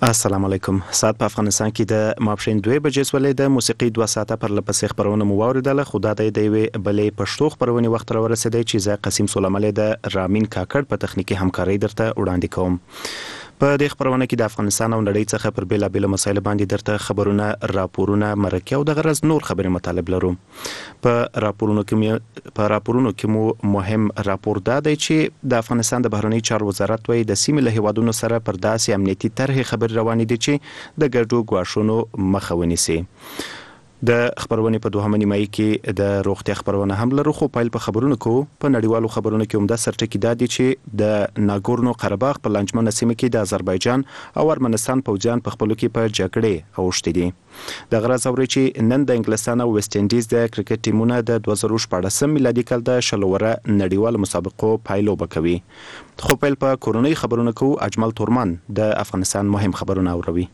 السلام علیکم. ساعت په افغانستان کې د ماپښین 2 بجې سولې د موسیقي 2 ساعته پر لپسې خبرونه مو واوریدله. خدا د یوې بلې پښتو خبرونه وخت را ورسېدی چې زه قاسم سلیمانی د رامین کاکړ په تخنیکی همکاري درته وړاندې کوم. په دې خبرونه کې د افغانستان او نړۍ څخه پر بیلابیل مسایل باندې درته خبرونه، راپورونه، مرکه او د غرض نور خبري مطالب لرو. په راپورونو کې مو مهم راپور دا دی چې د افغانستان د بهرنی چارو وزارت وایي د سیمې له هیوادونو سره پر داسې امنیتي طرحې خبرې روانې دي چې د ګډو ګواښونو مخه ونیسي. د خبرونه په دوهمه نیمایي کې د روغتیا خبرونه هم لرو، خو پیل په خبرونو کو په نړیوالو خبرونو کې هم د سرټکی دادی چې د ناګورنو قرهباغ په لنجمنه سیمه کې د آذربایجان او ارمنستان پوځیان په خپلو کې په جګړې اوښتي دي. د غرض اوري چې نن د انګلستان او ویسټ انډیز د کرکټ ټیمونه د 2014 میلادي کال د شلوره نړیوال مسابقو پایلوبه کوي. خو پیل په کورونی خبرونو کو اجمل تورمان د افغانستان مهم خبرونه اوروي.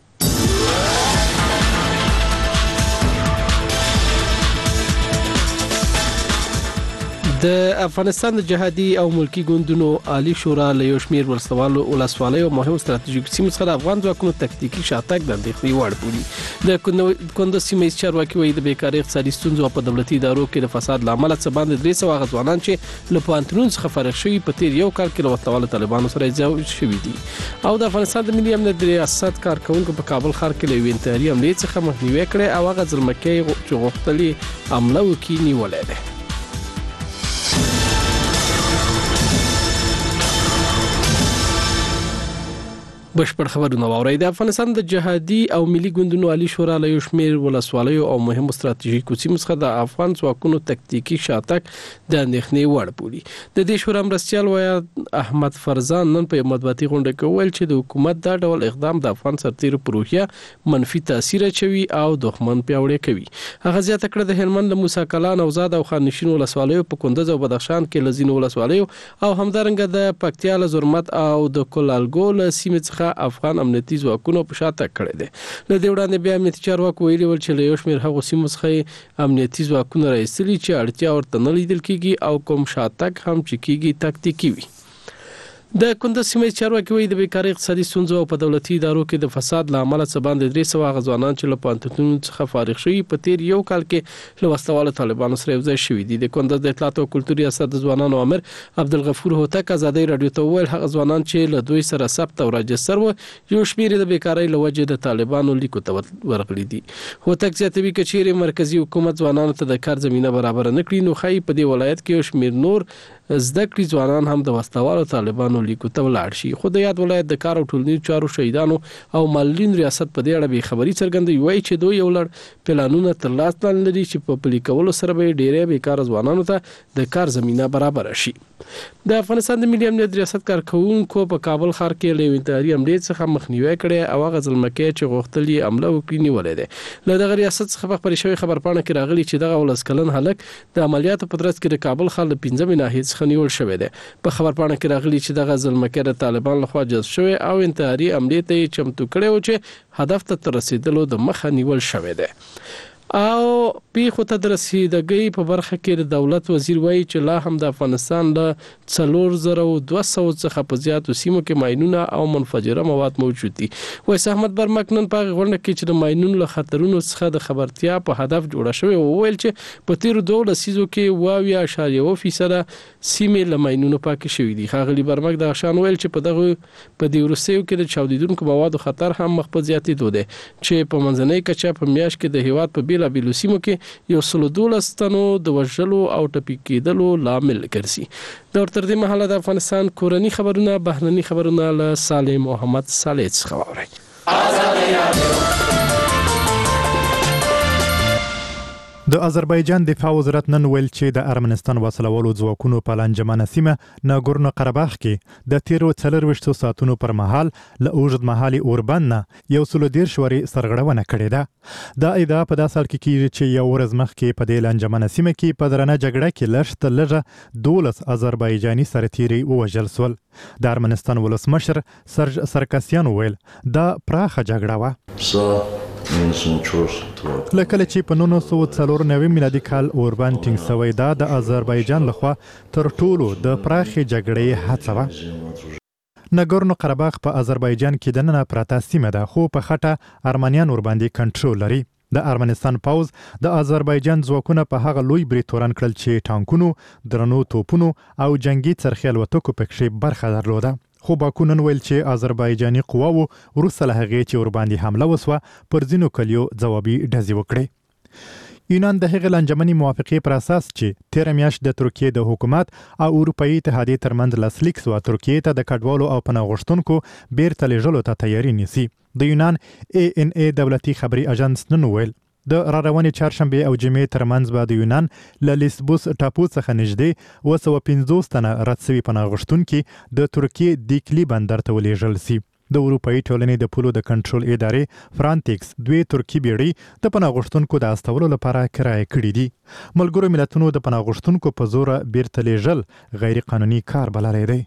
د افغانستان د جهادي او ملکی ګوندونو عالی شورا له یو شمېر ولسوالیو مهم ستراتیژیک سیمو څخه د افغان ځواکونو تکتیکي شاتګ د اندېښنې وړ بولي. د کندز سیمه ییز چارواکي وایي د بیکارۍ، اقتصادي ستونزو په دولتي ادارو کې د فساد لامل څه باندې 300 هغه ځوانان چې له پوهنتونونو څخه فارغ شوي په تیر یو کال کې له وسلوالو طالبانو سره ځای شوي دي. او د افغانستان د ملي امنیت ریاست کارکونکو په کابل ښار کې له یوې انتحاري حملې څخه مخنیوي کړی او هغه ځلمکۍ چې غوښتلې حمله وکړي نیولی دی. بشپړ خبرونه واورئ. د افغانستان د جهادي او ملي ګوندونو عالی شورا له یو شمېر ولسوالیو او مهمو ستراتیژیکو سیمو څخه د افغان ځواکونو تکتیکي شاتګ د اندېښنې وړ بولي. د دې شورا مرستیال وایي احمد فرزان نن په مطبوعاتي غونډه کې وویل چې د حکومت دا ډول اقدام د افغان سرتیرو پر روحیه منفي تاثیر اچوي او دښمن پیاوړی کوي. هغه زیاته کړه د هلمند له موسی کلان او زاد او خانشین ولسوالیو په کندز او بدخشان کې لزینو ولسوالیو او همدارنګه د پکتیا له زرمت او د کلالګو له سیمې څخه افغان امنیتي ځواکونو په شاته کړی دی. له دې وړاندې بیا امنیتي چارواکو ویلي ول چې له یو شمېر هغو سیمو څخه امنیتي ځواکونه راایستلي چې اړتیا ورته نه لیدل کېږي او کوم شاتګ هم چې کېږي تکتیکي وي. د کندز سیمه ییز چارواکي وایي د بیکارۍ، اقتصادي ستونزو او په دولتي ادارو کې د فساد له امله څه باندې 300 هغه ځوانان چې له پوهنتونونو څخه فارغ شوي په تیر یو کال کې له وسلوالو طالبانو سره یوځای شوي دي. د کندز د اطلاعات او کلتور ریاست د ځوانانو امر عبدالغفور هوتک ازادۍ راډیو ته وویل هغه ځوانان چې له دوی سره ثبت او راجستر و یو شمېر د بیکارۍ له وجې د طالبانو لیکو ته ورغلي دي. هوتک زیاتوي که چیرې مرکزي حکومت ځوانانو ته د کار زمینه برابر نه کړي نو ښایي په دې ولایت کې یو شمېر نور زده کړي ځوانان هم د وسلوالو طالبانو لیکو ته ولاړ شي. خو د یاد ولایت د کار او ټولنیزو چارو شهیدانو او معلولین ریاست په دې اړه بې خبري څرګندوي. وایي چې دوی یو لړ پلانونه تر لاس لاندې لري چې په پلي کولو سره به ډېری بیکاره ځوانانو ته د کار زمینه برابره شي. د افغانستان د ملي امنیت ریاست کارکونکو په کابل ښار کې له انتحاري حملې څخه مخنیوي کړی او هغه ځلمکۍ چې غوښتلې حمله وکړي نیولی دی. له دغه ریاست څخه په خپرې شوې خبرپاڼه کې راغلي چې دغه 19 کلن هلک د عملیاتو په ترڅ کې د کابل ښار له 5مې ناحیې څخه نیول شوی دی. په خبرپاڼه کې راغلي چې دغه ځلمکۍ د طالبان لخوا جذب شوی او انتحاري حملې ته یې چمتو کړی و چې هدف ته تر رسیدلو د مخه نیول شوی دی. او پیښو ته د رسیدګۍ په برخه کې د دولت وزیر وایي چې لا هم د افغانستان له 4200 څخه په زیاتو سیمو کې ماینونه او منفجره مواد موجود دي. وایي احمد برمک نن په غونډه کې چې د ماینونو له خطرونو څخه د خبرتیا په هدف جوړه شوې وویل چې په تیرو 2 لسیزو کې 2.1% سیمې له ماینونو پاکې شوې دي. ښاغلي برمک د شان ویل چې په دې وروستیو کې د چاودیدونکو موادو خطر هم مخ په زیاتېدو دی چې په منځنۍ کچه په میاشت کې د هیواد په بیلابیلو سیمو کې 112 تنو د وژلو او ټپي کېدلو لامل ګرځي. دا تر دې مهاله د افغانستان کورني خبرونه، بهرني خبرونه له صالح محمد صالح څخه واورئ. د آذربایجان دفاع وزارت نن ویل چې د ارمنستان وسلوالو ځواکونو په لنجمنه سیمه ناګورنو قرهباغ کې د تیرو 24 ساعتونو پر مهال له اوږد مهالي اوربند نه 113 سرغړونه کړې ده. دا ادعا په داسې حال کې کیږي چې یو ورځ مخکې په دې لنجمنه سیمه کې په درنه جګړه کې لږ تر لږه 12 آذربایجاني سرتیري ووژل سول. د ارمنستان ولسمشر سرج سرکاسیان ویل دا پراخه جګړه وه. لکه چې په 1994 میلادي کال اوربند ټینګ شوی دا د آذربایجان لخوا تر ټولو د پراخې جګړې هڅه وه. ناګورنو قرهباغ په آذربایجان کې د نن پراته سیمه ده، خو په خټه ارمنیان ور باندې کنټرول لري. د ارمنستان پوز د آذربایجان ځواکونه په هغه لوی برید تورن کړل چې ټانکونو، درنو توپونو او جنگي څرخي الوتکو پکې برخه درلوده. خو باکو نن ویل چې آذربایجاني قواو وروسته له هغې چې ور باندې حمله وسوه پر ځینو کلیو ځوابي ډزې وکړې. یونان د هغې لانجمنې موافقې پر اساس چې تېره میاشت د ترکیې د حکومت او اروپایي اتحادیې ترمنځ لاسلیک سوه ترکیې ته د کډوالو او پناه غوښتونکو بیرته لیږلو ته تیاري نیسي. د یونان ANA دولتي خبري اژانس نن ویل د راروانې چهارشنبې او جمعې ترمنځ به د یونان له لیسبوس ټاپو څخه نږدې 250 تنه رد سوي پناه غوښتونکي د ترکیې دیکلي بندر ته ولېږل سي. د اروپایي ټولنې د پولو د کنټرول ادارې فرانټیکس 2 ترکی بیړۍ د پناه غوښتونکو د استولو لپاره کرایه کړي دي. ملګرو ملتونو د پناه غوښتونکو په زور بیرته لیږل غیر قانوني کار بللی دی.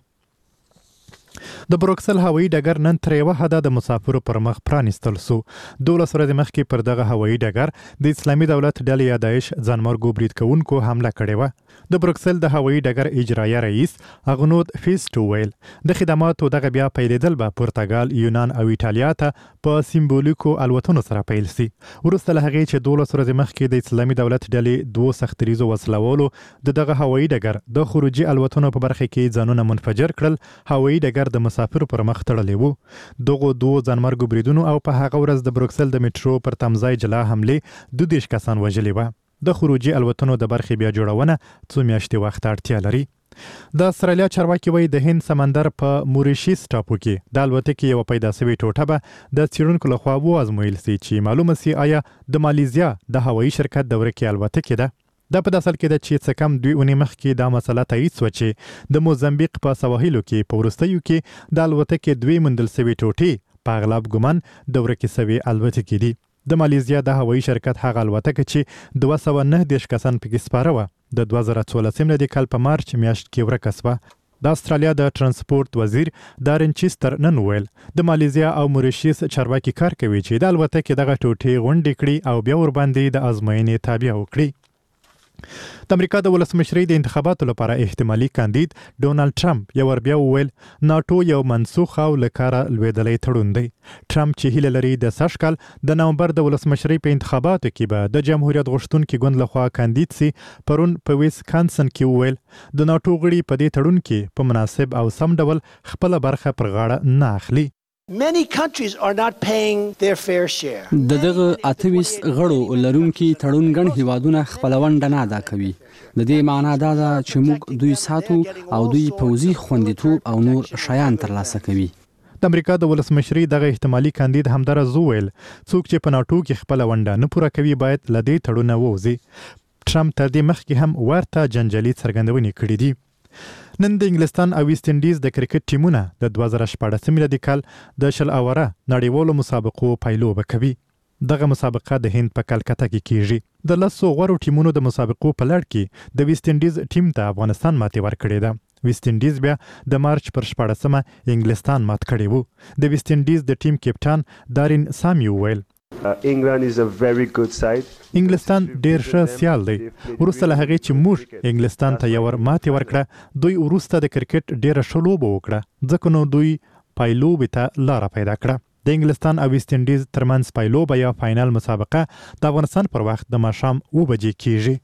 د بروکسل هوایي ډګر نن تر یوه حده د مسافرو پر مخ پرانیستل سو. 12 ورځې مخکې پر دغه هوایي ډګر د اسلامي دولت ډلې یا داعش ځانمرګو برید کوونکو حمله کړې وه. د بروکسل د هوایي ډګر اجرایه رئیس اغنود فیسټو ویل د خدماتو دغه بیا پیلېدل به پرتګال، یونان او ایټالیا ته په سیمبولیکو الوتنو سره پیل سي. وروسته له هغې چې 12 ورځې مخکې د اسلامي دولت ډلې 2 سختریزو وسلوالو دغه هوایي ډګر د خروجي الوتنو په برخه کې ځانونه منفجر کړل، هوایي ډګر د مسافرو پر مخ تړلی وو. دغو 2 ځانمرګو بریدونو او په هغه ورځ د بروکسل د میټرو پر تمځای جلا حملې 22 کسان وژلي وه. د خروجي الوتنو د برخې بیا جوړونه 2 میاشتې وخت اړتیا لري. د استرالیا چارواکي وایي د هند سمندر په موریشیس ټاپو کې د الوتکې یوه پیدا سوې ټوټه به د څېړونکو لخوا وازمویل سي چې معلومه سي آیا د مالیزیا د هوایي شرکت د ورکې الوتکې ده. دا په داسل کې ده چې څه کم 2 اونۍ مخکې دا مسله تایید سوه چې د موزمبیق په سواحلو کې په وروستیو کې د الوتکې 2 موندل سوي ټوټې په اغلب ګمان د ورکې سوي الوتکې دي. د مالیزیا د هوایي شرکت هغه الوتکه چې 219 کسان پکې سپاره وه د 2014 د کال په مارچ میاشت کې ورکه سوه. د استرالیا د ترانسپورت وزیر دارن چیستر نن ویل د مالیزیا او موریشیس چارواکي کار کوي چې د الوتکې دغه ټوټې غونډې کړي او بیا ورباندې د ازموینې تابع وکړي. د امریکا د ولسمشرۍ د انتخاباتو لپاره احتمالي کاندید ډونالد ټرمپ یو ور بیا وویل ناټو یو منسوخ او له کاره لوېدلی تړون دی. ټرمپ چې هیله لري د سږ کال د نومبر د ولسمشرۍ په انتخاباتو کې به د جمهوریت غوښتونکي ګوند لخوا کاندید سي، پرون په ویسکانسن کې وویل د ناټو غړي په دې تړون کې په مناسب او سم ډول خپله برخه پر غاړه نه اخلي. Many countries are not paying their fair share. دغه 28 غړو لرونکي تړون ګڼ هیوادونه خپل ونډه نه ادا کوي. د دې معنا دا ده چې موږ دوی ساتو او دوی پوځي خوندیتوب او نور شیان ترلاسه کوي. د امریکا د ولسمشرۍ دغه احتمالي کاندید همدارز وویل څوک چې په ناټو کې خپل ونډه نه پوره کوي باید له دې تړونه ووځي. ټرمپ تر دې مخکې هم ورته جنجالي څرګندونې کړې دي. نن د انګلستان او ویسټ انډیز د کرکټ ټیمونه د 2014 میلادي کال د 10 اوره نړیوالو مسابقو پیلوبه کوي. دغه مسابقه د هند په کلکته کې کیږي. د 10 غوړو ټیمونو د مسابقو په لړ کې د ویسټ انډیز ټیم ته افغانستان ماتې ورکړې ده. ویسټ انډیز بیا د مارچ پر 14مه انګلستان مات کړی وو. د ویسټ انډیز د ټیم کپټان دارین سامي ویل England is a very good side. انګلستان ډیر ښه سیال دی. وروسته له هغې چې موږ انګلستان ته یو ور ماتې ورکړه دوی وروسته د کرکټ ډیره ښه لوبه وکړه ځکه نو دوی پایلوبې ته لاره پیدا کړه. د انګلستان او ویسټ انډیز ترمنځ پایلوبه یا فاینل مسابقه د افغانستان پر وخت د ماښام 2 بجې کیږي.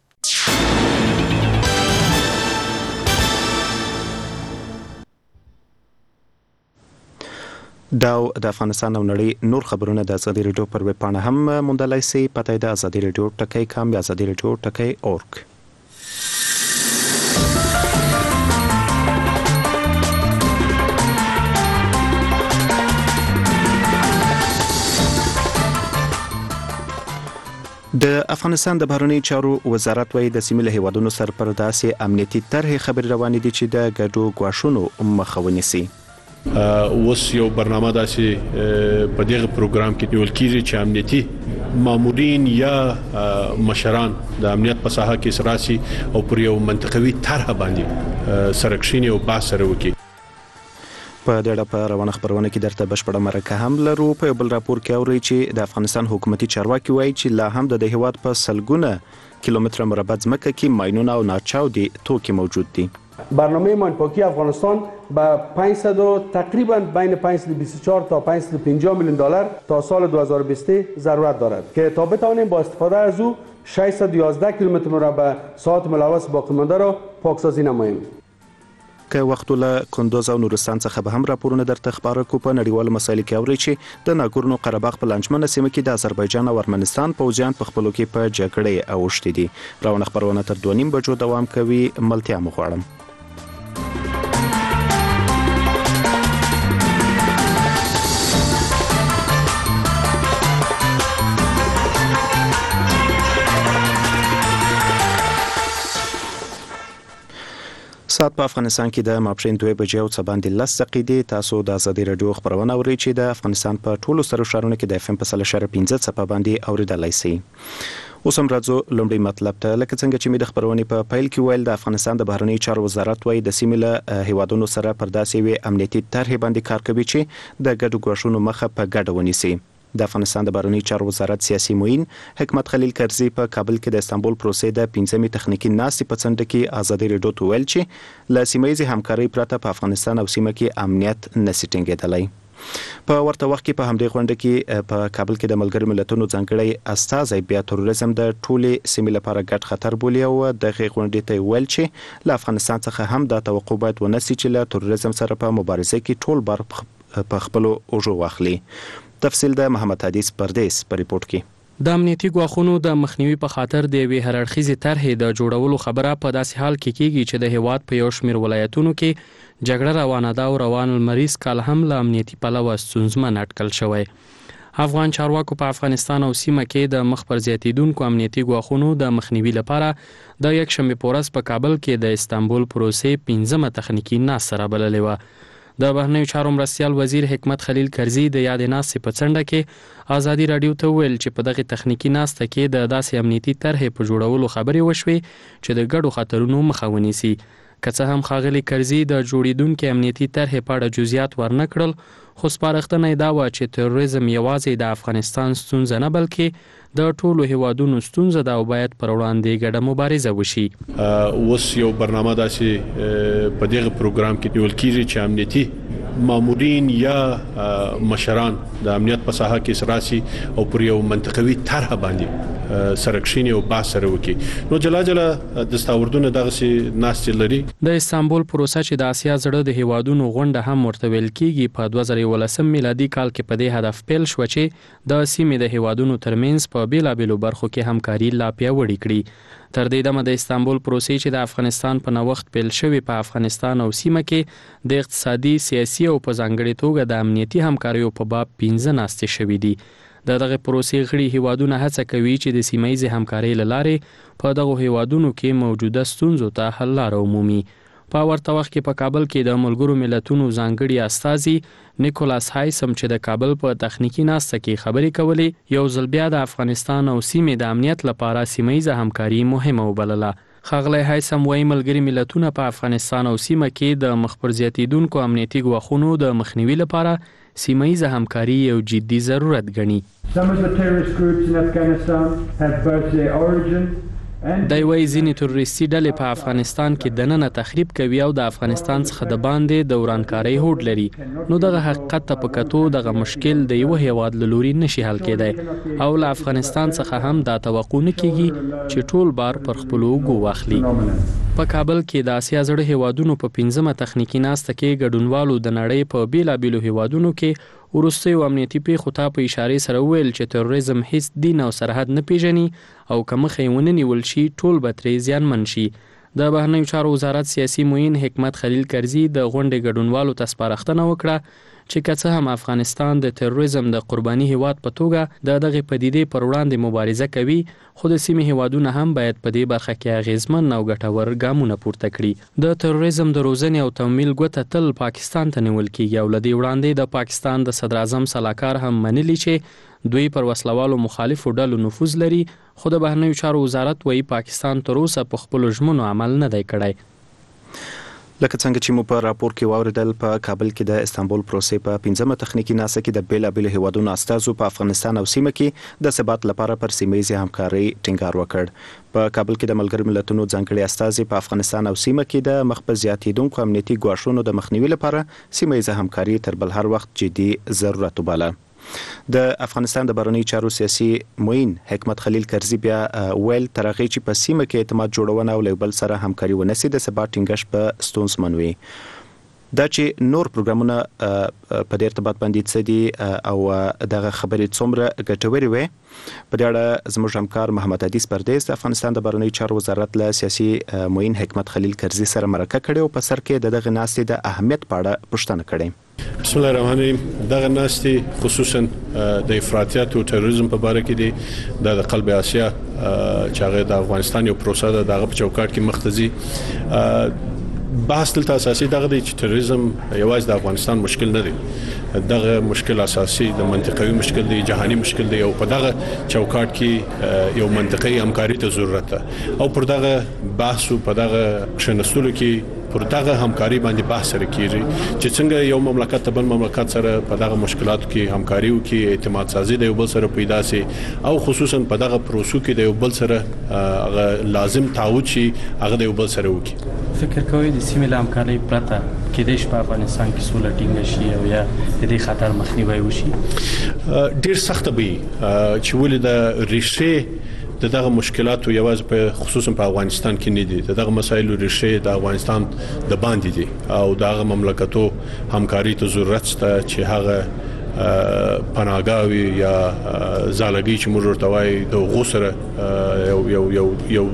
دا د افغانستان او نړۍ نور خبرونه د ازادي رادیو پر ویب پاڼه هم موندلای شئ. پته د ازادي رادیو ټکی کام یا ازادي رادیو ټکی اورګ. د افغانستان د بهرنی چارو وزارت وايي د سیمې له هیوادونو سره پر داسې امنیتي طرحې خبرې روانې دي چې د ګډو ګواښونو مخه ونیسي. اوس یو برنامه داسې په دغه پروګرام کې نیول کیږي چې امنیتي مامورین یا مشران د امنیت په ساحه کې سراسي او پر یو منطقوي طرح باندې سرکشینی او بحث سره وکړي. په دغه په روانه خبرونه کې درته بشپړه مرکه هم لرو. په بل راپور کې اوري چې د افغانستان حکومتي چارواکي وایي چې لا هم د هیواد په سلګونه کیلومتره مربع ځمکه کې ماینونه او ناچاودي توکي موجود دي. برنامه ماین پاکی افغانستان با 500 تقریبا بین 524 تا 550 میلیون دلار تا سال 2020 ضرورت دارد که تا بتوانیم با استفاده از او 611 کیلومتر مربع ساعت ملوث باقی مانده را پاکسازی نماییم. که وختو له کندوز او نورستان څخه به هم راپورونه درته خبره کو په نړیوالو مسایلو کې اوري چې د ناګورنو قرهباغ په لنجمنه سیمه کې د آذربایجان او ارمنستان پوځیان په خپلو کې په جګړې اوښتي دي. راونه خبرونه تر 2:30 بجو دوام کوي. ملتیا مو غواړم. سات په افغانستان کې د ماپښین 2 بجې او څه باندې 10 دقیقې تاسو د ازادي رادیو خبرونه اورئ چې د افغانستان په ټولو سرو ښارونو کې د FM په 15 څپه باندې اوریدلای شئ. اوس هم راځو لومړی مطلب ته. لکه څنګه چې مې د خبرونې په پیل کې ویل د افغانستان د بهرنی چارو وزارت وايي د سیمې له هیوادونو سره پر داسې وی امنیتي طرحې باندې کار کوي چې د ګډو ګواښونو مخه په ګډه ونیسي. د افغانستان د بهرنی چارو وزارت سیاسي معین حکمت خلیل کرزي په کابل کې د استانبول پروسې د 15مې تخنیکی ناستې په څنډه کې ازادي رادیو ته ویل چې له سیمایي همکارۍ پرته په افغانستان او سیمه کې امنیت نشي ټینګېدلی. په ورته وخت کې په همدې غونډه کې په کابل کې د ملګرو ملتونو ځانګړی استازی بیا تروریزم د ټولې سیمې لپاره ګډ خطر بولي او د غونډې ته ویل چې له افغانستان څخه هم د توقع باید ونسي چې له تروریزم سره په مبارزه کې ټول بار په خپل اوجو واخلي. تفصیل د محمد حدیث پردیس په ریپورت کې. د امنیتي ګواښونو د مخنیوي په خاطر د یوې هرړخیزې طرحې د جوړولو خبره په داسې حال کې کیږي چې د هیواد په یو شمېر ولایتونو کې جګړه روانه ده او روان لمریز کال هم له امنیتي پلوه ستونزمن اټکل شوی. افغان چارواکو په افغانستان او سیمه کې د مخ پر زیاتیدونکو امنیتي ګواښونو د مخنیوي لپاره د یکشنبې په ورځ په کابل کې د استانبول پروسې 15مه تخنیکی ناستې رابللې وه. د بهرنیو چارو مرستیال وزیر حکمت خلیل کرزي د یادې ناستې په څنډه کې ازادي رادیو ته ویل چې په دغه تخنیکی ناسته کې د داسې امنیتي طرحې په جوړولو خبرې وشوي چې د ګډو خطرونو مخه ونیسي. که څه هم ښاغلي کرزي د جوړیدونکو امنیتي طرحې په اړه جزئیات ورنه کړل، خو سپارښتنه یې دا وه چې تروریزم یوازې د افغانستان ستونزه نه بلکې د ټولو هیوادونو ستونزه ده او باید پر وړاندې ګډه مبارزه وشي. اوس یو برنامه داسې په دغه پروګرام کې نیول کیږي چې امنیتي مامورین یا مشران د امنیت په ساحه کې سراسي او پر یو منطقوي طرح باندې سرکشینی او بحث سره وکي. نو جلا دستاوردونه دغه سي ناستې لري. د استانبول پروسه چې د آسیا زړه د هیوادونو غونډه هم ورته ویل کیږي په 2019 میلادي کال کې په دې هدف پیل شو چې د سیمې د هیوادونو ترمنځ په بیلابېلو برخو کې همکاري لا پیاوړې کړي. تر دې دمه د استانبول پروسې چې د افغانستان په نوښت پیل شوی په افغانستان او سیمه کې د اقتصادي، سیاسي او په ځانګړي توګه د امنیتي همکاریو په باب 15 ناستې شوې دي. دغه پروسې غړي هیوادونه هڅه کوي چې د سیمایي همکارۍ له لارې په دغه هیوادونو کې موجوده ستونزو ته حل لاره ومومي. په ورته وخت کې په کابل کې د ملګرو ملتونو ځانګړي استازي نیکولاس هایسم چې د کابل په تخنیکی ناسته کې خبرې کولې، یو ځل بیا د افغانستان او سیمې د امنیت لپاره سیمایي همکاري مهمه وبلله. ښاغلی هایسم وايي ملګري ملتونه په افغانستان او سیمه کې د مخ پر زیاتیدونکو امنیتي ګواښونو د مخنیوي لپاره سیمایي همکاري یو جدي ضرورت ګڼي. دی وايي ځینې تروریستي ډلې په افغانستان کې دننه تخریب کوي او د افغانستان څخه د باندې د ورانکارۍ هوډ لري. نو دغه حقیقت ته په کتو دغه مشکل د یو هیواد له لوري نشي حل کېدی او له افغانستان څخه هم دا توقع نه کیږي چې ټول بار پر خپل اوږو واخلي. په کابل کې د آسیا زړه هیوادونو په 15مه تخنیکی ناسته کې ګډونوالو د نړۍ په بیلابېلو هیوادونو کې وروستیو امنیتي پیښو ته په اشارې سره ویل چې تروریزم هیڅ دین او سرحد نه پیژني او که مخه یې ونه نیول شي ټول به ترې زیانمن شي. د بهرنیو چارو وزارت سیاسي معین حکمت خلیل کرزي د غونډې ګډونوالو ته سپارښتنه وکړه چې که څه هم افغانستان د تروریزم د قرباني هیواد په توګه د دغه پدیدې پر وړاندې مبارزه کوي، خو د سیمې هیوادونه هم باید په دې برخه کې اغیزمن او ګټور ګامونه پورته کړي. د تروریزم د روزنې او تمویل ګوته تل پاکستان ته نیول کیږي او له دې وړاندې د پاکستان د صدر اعظم سلاکار هم منلي چې دوی پر وسلوالو مخالفو ډلو نفوذ لري، خو د بهرنیو چارو وزارت وايي پاکستان تر اوسه په خپلو ژمنو عمل نه دی کړی. لکه څنګه چې مو په راپور کې واوریدل په کابل کې د استانبول پروسې په 15مه تخنیکی ناسه کې د بیلابل هیوادونو استازو په افغانستان او سیمه کې د ثبات لپاره پر سیمه‌ییزه همکاري ټینګار وکړ په کابل کې د ملګرو ملتونو ځانګړي استازي په افغانستان او سیمه کې د مخ زیاتیدونکو امنیتي ګواښونو د مخنیوي لپاره سیمه‌ییزه همکاري تر بل هر وخت جدي ضرورت وباله د افغانستان د بهرنی چارو سیاسي معین حکمت خلیل کرزي بیا ویل ترغه چې په سیمه کې اعتماد جوړونه او لیبل سره همکاري ونسي د ثبات ټینګښت په ستونزمن وي دا چې نور پروګرامونه په دې ارتباط باندې څه دي او دغه خبرې څومره ګټوري وي په دې اړه زموږ همکار محمد حدیث پردیس د افغانستان د بهرنی چارو وزارت له سیاسي معین حکمت خلیل کرزي سره مرکه کړې او په سر کې دغه ناستې د اهمیت په اړه پوښتنه کړې بسم الله الرحمن الرحیم دغه ناستې خصوصا د افراطیت او تروریزم په اړه کې دي د قلب آسیا چې هغه د افغانستان یو پروسه ده دغه په چوکاټ کې مختزي بحث دلته اساسي دغه د تروریزم یوازې د افغانستان مشکل نه دی دغه مشکل اساسي د منطقوي مشکل دی جهاني مشکل دی او په دغه چوکاټ کې یو منطقي همکاري ته ضرورت ده او پر دغه بحث او په دغه شنستلو کې پر دغه همکاري باندې بحث سره کیږي چې څنګه یو مملکت ته بل مملکت سره په دغه مشکلاتو کې همکاري وکړي اعتماد سازي د یو بل سره پیدا سي او خصوصا په دغه پروسو کې د یو بل سره لازم تعهد شي هغه د یو بل سره وکړي فکر کوي د سیمې له همکارۍ پرته کېدای شي په افغانستان کې سوله ټینګه شي او یا د دې خطر مخنیوي وشي ډیر سخت به چې ولې د ریشه دغه مشکلاتو یوازې په خصوصا په افغانستان کې نه دي دغه مسایلو ریشه د افغانستان د باندې دي او دغه مملکتو همکاري ته ضرورت شته چې هغه پناهګاوي یا زالګي چې موږ ورته وایي د غوسره یو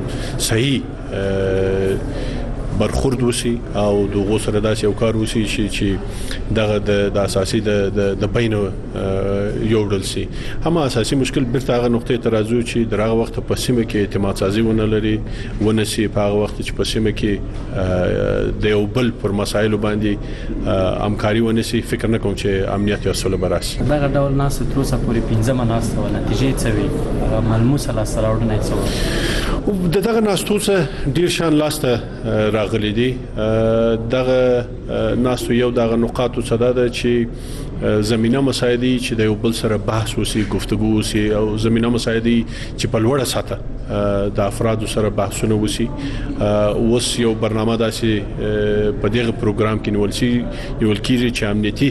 صحیح برخورد وسی او د غوسره داسې یو کار وسی چې دغه د اساسي د بین یو ډول سي هم اساسي مشکل بیرته هغه نقطې ته راځو چې دغه وخت په سیمه کې اعتماد سازي ونه لري ونسي په هغه وخت چې په سیمه کې د یو بل پر مسایلو باندې همکاري ونسي فکر نه کوم چې امنیت یا سوله براسي دغه ډول ناس تر اوسه پورې 15 ناس ول نتیجې څه وي ملموسه لا سره ورنه څه دغه ناستوسه ډیر شان لاسته راغلي دي دغه ناسو یو دغه نقاط صدا ده چې زمينه مسایدي چې د یو بل سره بحث وسی گفتگو وسی او زمينه مسایدي چې په لوړه ساته د افراد سره بحثونه وسی اوس یو برنامه داسې په دغه پروګرام کې نیول کیږي چې امنیتي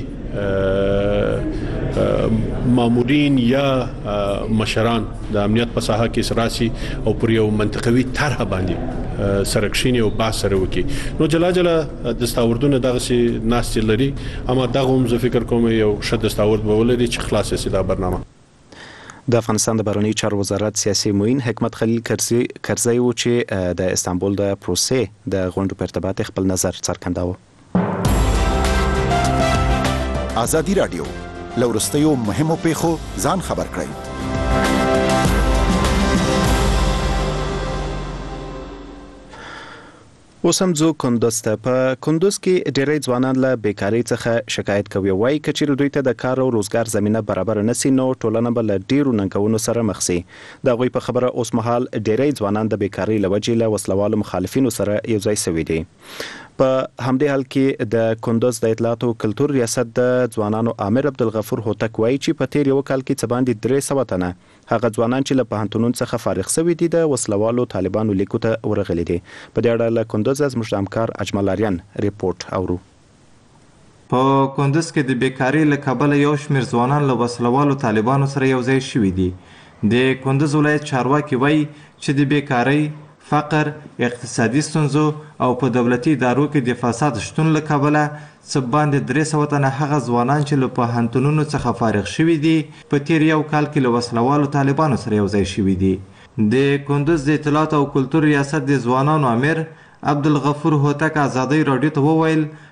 مامورین یا مشران د امنیت په ساحه کې سراسي او پر یو منطقوي طرح باندې سرکشینی او بحث سره وکي نو جلا دستاوردونه دغه سي ناس لري اما دغه هم زه فکر کوم یو شد دستاورد به ولري چې خلاص شي دا برنامه د افغانستان د بهرنی چارو وزارت سیاسي معین حکمت خلیل کرزي و چې د استانبول د پروسې د غونډو په ارتباط خپل نظر څرګنداوه ازادي رادیو لورستیو مهمو پیښو ځان خبر کړئ اوسم زو کندوز ته په کندوز کې ډېری ځوانان له بیکاری څخه شکایت کوي وایي چې دوی ته د کار او روزګار زمينه برابر نشي نو ټولنه بل ډیرو ننګونو سره مخ سي دا غوي په خبره اوس مهال ډېری ځوانان د بیکاری لوجې له وسلوالو مخالفینو سره یو ځای شوي دي په همدې حال کې د کندوز د اطلاعات او کلتور ریاست د ځوانانو عامر عبدالغفور هوتک وایي چې په تیر یو کال کې څه باندې 300 تنه هغه ځوانان چې له پوهنتونونو څخه فارغ شوي دي د وسلوالو طالبانو لیکو ته ورغلي دي په دې اړه له کندوز از زموږ همکار اجمل اریان ریپورت اورو په کندوز کې د بیکاری له کبله یو شمېر ځوانان له وسلوالو طالبانو سره یو ځای شوي دي د کندوز ولایت چارواکي وایي چې د بیکاری فقر اقتصادي ستونزو او په دولتي ادارو کې د فساد شتون له کبله څه باندې 300 تنه هغه ځوانان چې له پوهنتونونو څخه فارغ شوي دي په تیر یو کال کې له وسلوالو طالبانو سره یو ځای شوي دي د کندوز د اطلاعات او کلتور ریاست د ځوانانو امیر عبدالغفور هوتک ازادي رادیو ته وویل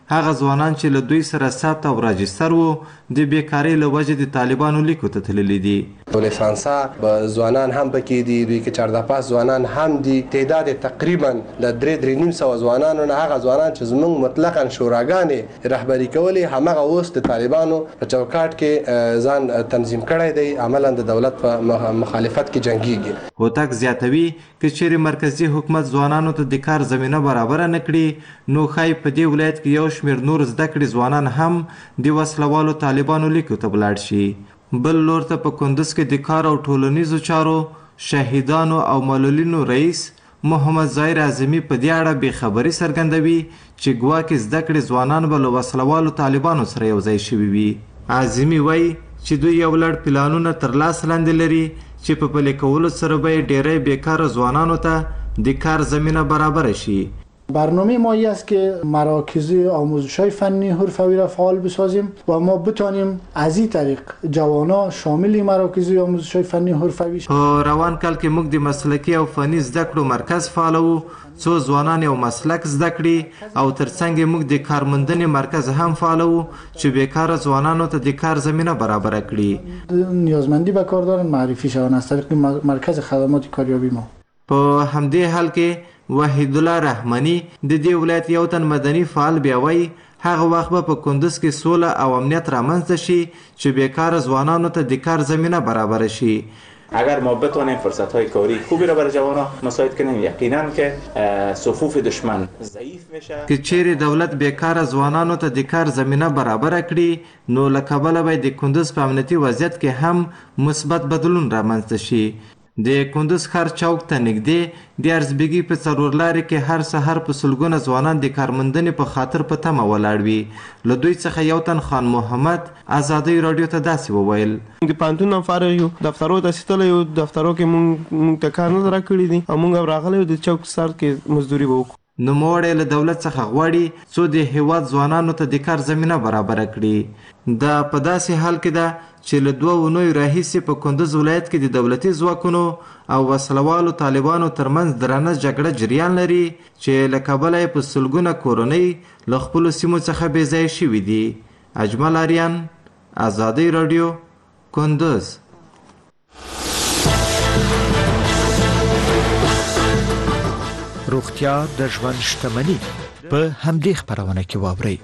هغه ځوانان چې له دوی سره ثبت او راجستر وو د بیکارۍ له وجې د طالبانو لیکو ته تللي دي. لیسانسا ځوانان هم پکې دي، دوی کې 14 پاس ځوانان هم دي. تعداد تقریبا له 3.5 ځوانانو نه هغه ځوانان چې زموږ مطلقاً شوراګانې رهبري کولې همغه اوس د طالبانو په چوکاټ کې ځان تنظیم کړی دی، عملاً د دولت په مخالفت کې جنګیږي. هوتک زیاتوي که چیرې مرکزی حکومت ځوانانو ته د کار زمینه برابره نه کړي نو ښایي په دې ولایت کې یو شمېر نور زده کړې ځوانان هم د وسلوالو طالبانو لیکو ته ولاړ شي. بل لور ته په کندز کې د کار او ټولنیزو چارو شهیدانو او معلولینو رئیس محمد ظاهر اعظمي په دې اړه بېخبري څرګندوي چې ګواکې زده کړې ځوانان به له وسلوالو طالبانو سره یوځای شوي وي. اعظمي وایي چې دوی یو لړ پلانونه تر لاس لاندې لري چې په پلي کولو سره به ډیری بیکاره ځوانانو ته د کار زمینه برابر شي. برنامه ما این است که مراکز آموزش‌های فنی حرفوی را فعال بسازیم و ما بتانیم از این طریق جوانا شامل مراکز آموزش‌های فنی حرفوی شویم. روان کال کې موږ د مسلکي او فني زده کړو مرکز فعالوو څو ځوانان یو مسلک زده کړي او ترڅنګ موږ د کارموندنې مرکز هم فعالوو چې بیکاره ځوانانو ته د کار زمینه برابر کړي. نیازمندی به کار دارن معرفی شوند از طریق مرکز خدمات کاریابی ما. په همدې حال کې وحید الله رحماني د دې ولایت یو تن مدني فعال بیا وایي هغه وخت به په کندز کې سوله او امنیت رامنځته شي چې بیکاره ځوانانو ته د کار زمینه برابر شي. اگر ما بتوانیم فرصت‌های کاری خوبی را برای جوانان مساعد کنیم یقینا که صفوف دشمن ضعیف میشه. که چیرې دولت بیکاره ځوانانو ته د کار زمینه برابر کړي نو له کبله به د کندز په امنیتي وضعیت کې هم مثبت بدلون رامنځته شي. د کندز ښار چوک ته نږدې د ارزبیګي په څلور لارې کې هر سحر په سلګونه ځوانان د کارموندنې په خاطر په تمه ولاړ وي. له دوی څخه یو تن خان محمد ازادۍ راډیو ته داسې وویل: د پانتون فارغ یو دفترو ته ستل یو دفترو کې مونږ ته کار نه راکړي دي او مونږ راغلی د چوک سر کې مزدوري وکړو. نوموړی له دولت څخه غواړي څو د هیواد ځوانانو ته د کار زمینه برابره کړي. دا په داسې حال کې ده چې له 2 اونیو راهیسې په کندز ولایت کې د دولتي ځواکونو او وسلوالو طالبانو ترمنځ درنه جګړه جریان لري چې له کبله یې په سلګونه کورنۍ له خپلو سیمو څخه بې ځایه شوي دي. اجمل آریان، ازادۍ راډیو، کندز. روغتیا د ژوند شتمني په همدې خبرونه کې واورئ.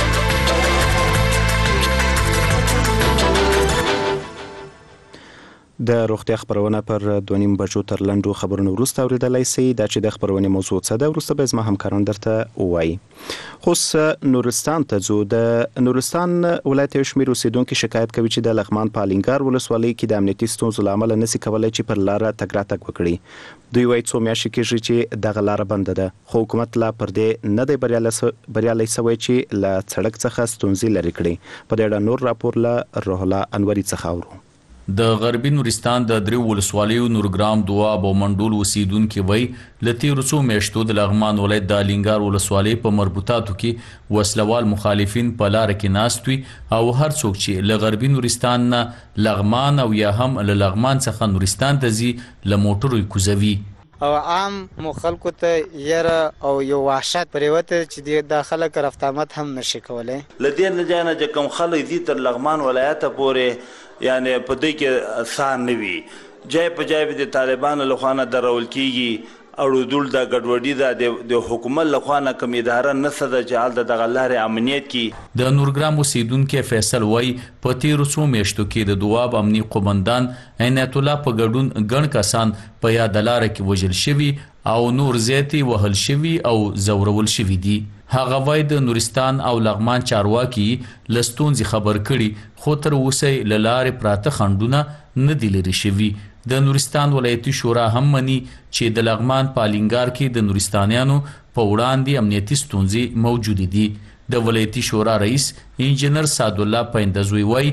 د روغتیا خبرونه پر 2:30 بجو تر لنډو خبرونو وروسته اوریدلای شئ. دا چې د خبرونې موضوع څه ده وروسته به زما همکاران درته ووایي. خو نورستان ته ځو. د نورستان ولایت یو شمېر اوسیدونکي شکایت کوي چې د لغمان په الینګار ولسوالۍ کې د امنیتي ستونزو له امله نشي کولی چې پر لاره تګ راتګ وکړي. دوی وایي څو میاشتې کېږي چې دغه لاره بنده ده خو حکومت لا پر دې نه دی بریالی سوی چې له سړک څخه ستونزې لرې کړي. په دې اړه نور راپور له روح الله انوري څخه اورو. د غربي نورستان د درې ولسوالیو نورګرام دواب او منډول اوسیدونکي وایي له تېرو څو میاشتو د لغمان ولایت د الینګار ولسوالۍ په مربوطاتو کې وسلوال مخالفین په لاره کې ناست وي او هر څوک چې له غربي نورستان نه لغمان او یا هم له لغمان څخه نورستان ته ځي له موټرو یې کوزوي او عام خلکو ته یره او یو وحشت پریوته چې د خلک رفت آمد هم نشي کولای. لدې نه جانه چې کوم خلک دي تر لغمان ولایت پورې یعنی په دې کې آسان نه وي. جای په جای د طالبانو له خوا نه درول کیږي اړودل د ګډوډي د حکومت له خوا نه کوم اداره نه سده چې هلته دغه لارې امنیت کی. د نورګرام اوسیدونکي فیصل وایي په تېرو څو میاشتو کې د دواب امني قومندان عنایت الله په ګډون ګڼ کسان په یاده لاره کې وژل شوي او نور زیاتې وهل شوي او زورول شوي دي. هغه وایي د نورستان او لغمان چارواکي له ستونزې خبر کړي خو تر اوسه له لارې پراته خنډونه نه دي لرې شوي. د نورستان ولایتي شورا هم مني چې د لغمان په الینګار کې د نورستانیانو په وړاندې امنیتي ستونزې موجودې دي. د ولایتي شورا رئیس انجینر سعدالله پیندزوی وایي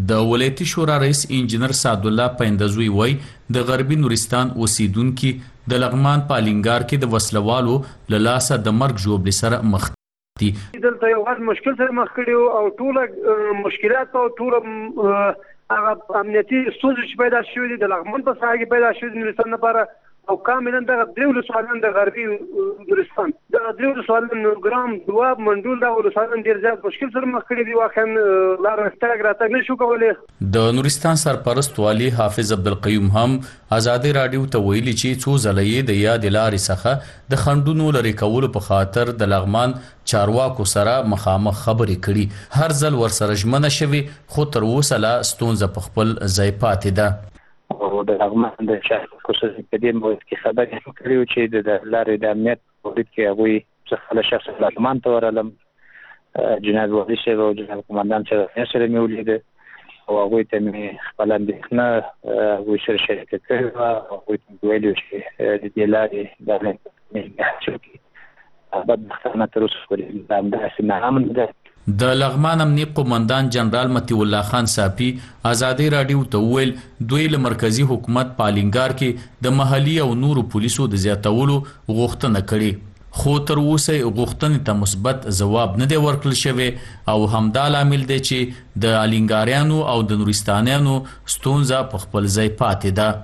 د غربي نورستان اوسیدونکي د لغمان په الینګار کې د وسلوالو له لاسه د مرګ ژوبلې سره مخ دي. دلته یو غټ مشکل سره مخ کړي او ټول مشکلات او ټول هغه امنیتي ستونزې چې پیدا شوې دي د لغمان په ساحه کې پیدا شوې دي نورستان لپاره او کاملا د دریو سوالن د غربي نورستان د دریو سوالن ګرام دواب منډول دا ولسوالن ډیر زیات مشکل سره مخ کړي دي واخن لار استاګ راته نشو کولای. د نورستان سرپرست والی حافظ عبدالقیوم هم آزادی رادیو ته ویلي چې څو ځلې د یاد لارې څخه د خندونو لري کولو په خاطر د لغمان چارواکو سره مخامخ خبرې کړي. هر ځل ورسره ژمنه شوي خو تر اوسه لا ستونزه په خپل ځای پاتې ده. او د لغمان د چارواکو سره په دې موضوع کې خبرې کړې چې د لارې د امنیت په وړاندې کې هغوی څخه له شخص لغمان ته ورغلم جناب والي صاحب او جناب قومندان سره مې ولیده او هغوی ته مې خپل اندېښنه هغوی سره شریکه کړې وه او هغوی ته ویلي وو چې د دې لارې د امنیت بدبختانه تر اوسه پورې همداسې ناامن ده. د لغمان امنیت قومندان جنرال مطیع الله خان صافي آزادی رادیو ته ویل دوی له مرکزی حکومت پالینګار کې د محلي او نورو پولیسو د زیاتولو غوښتنه کړې خو تر اوسه غوښتنې ته مثبت ځواب نه دی ورکړل شوی او همدا لامل دی چې د الینګاریانو او د نورستانیانو ستونزه په خپل ځای پاتې ده.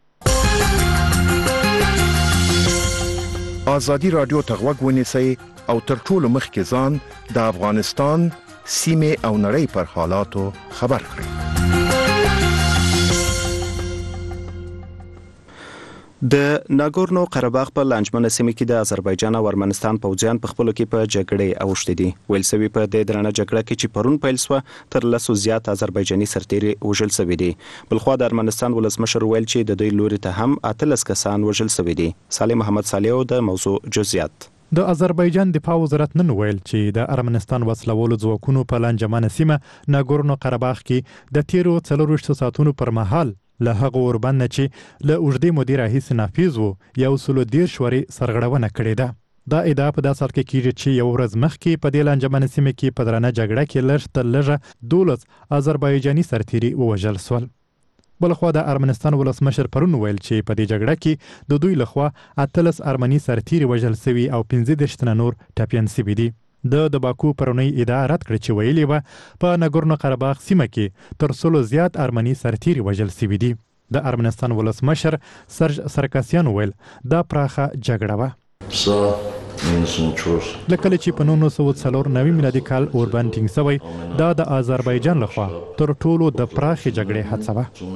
آزادی رادیو ته غوږ ونیسئ او تر ټولو مخکې ځان د افغانستان سیمې او نړۍ پر حالاتو خبر کړئ. د ناګورنو قرهباغ په لانجمنه سیمه کې د آذربایجان او ارمنستان پوځیان په خپلو کې په جګړې اوښتي دي. ویل سوي په دې درنه جګړه کې چې پرون پیل شو تر 100 زیات آذربایجاني سرتیري وژل شوي دي. بلخوا د ارمنستان ولسمشر ویل چې د دوی لوري ته هم 18 کسان وژل شوي دي. صالح محمد صالح د موضوع جزئیات. د آذربایجان دفاع وزارت نن ویل چې د ارمنستان وسلوالو ځواکونو په لانجمنه سیمه ناګورنو قرهباغ کې د تیرو 24 ساعتونو پر مهال له هغه اوربند چې له اوږدې مودې راهیسې نافذ وو 110 شوري سرغړونه کړې ده. دا ادعا په داسې حال کې کیږي چې یو ورځ مخکې په دې لانجمنه سیمه کې په درنه جګړه کې لږ تر لږه 12 آذربایجاني سرتیري ووژل شول. بلخوا د ارمنستان ولسمشر پرون ویل چې په دې جګړه کې د دوی لخوا 18 ارمني سرتیري وژل شوي او 15 تنه نور ټپیان شوي دي. د باکو پرونی ادعا رد کړې چې ویلي و په ناګورنو قرهباغ سیمه کې تر 100 زیات ارمني سرتیري وژل شوي دي. د ارمنستان ولسمشر سرج سرکاسیان ویل دا پراخه جګړه وه. لکه چې په 1994 میلادي کال اوربند ټینګ شوی دا د آذربایجان لخوا تر ټولو د پراخې جګړې هڅه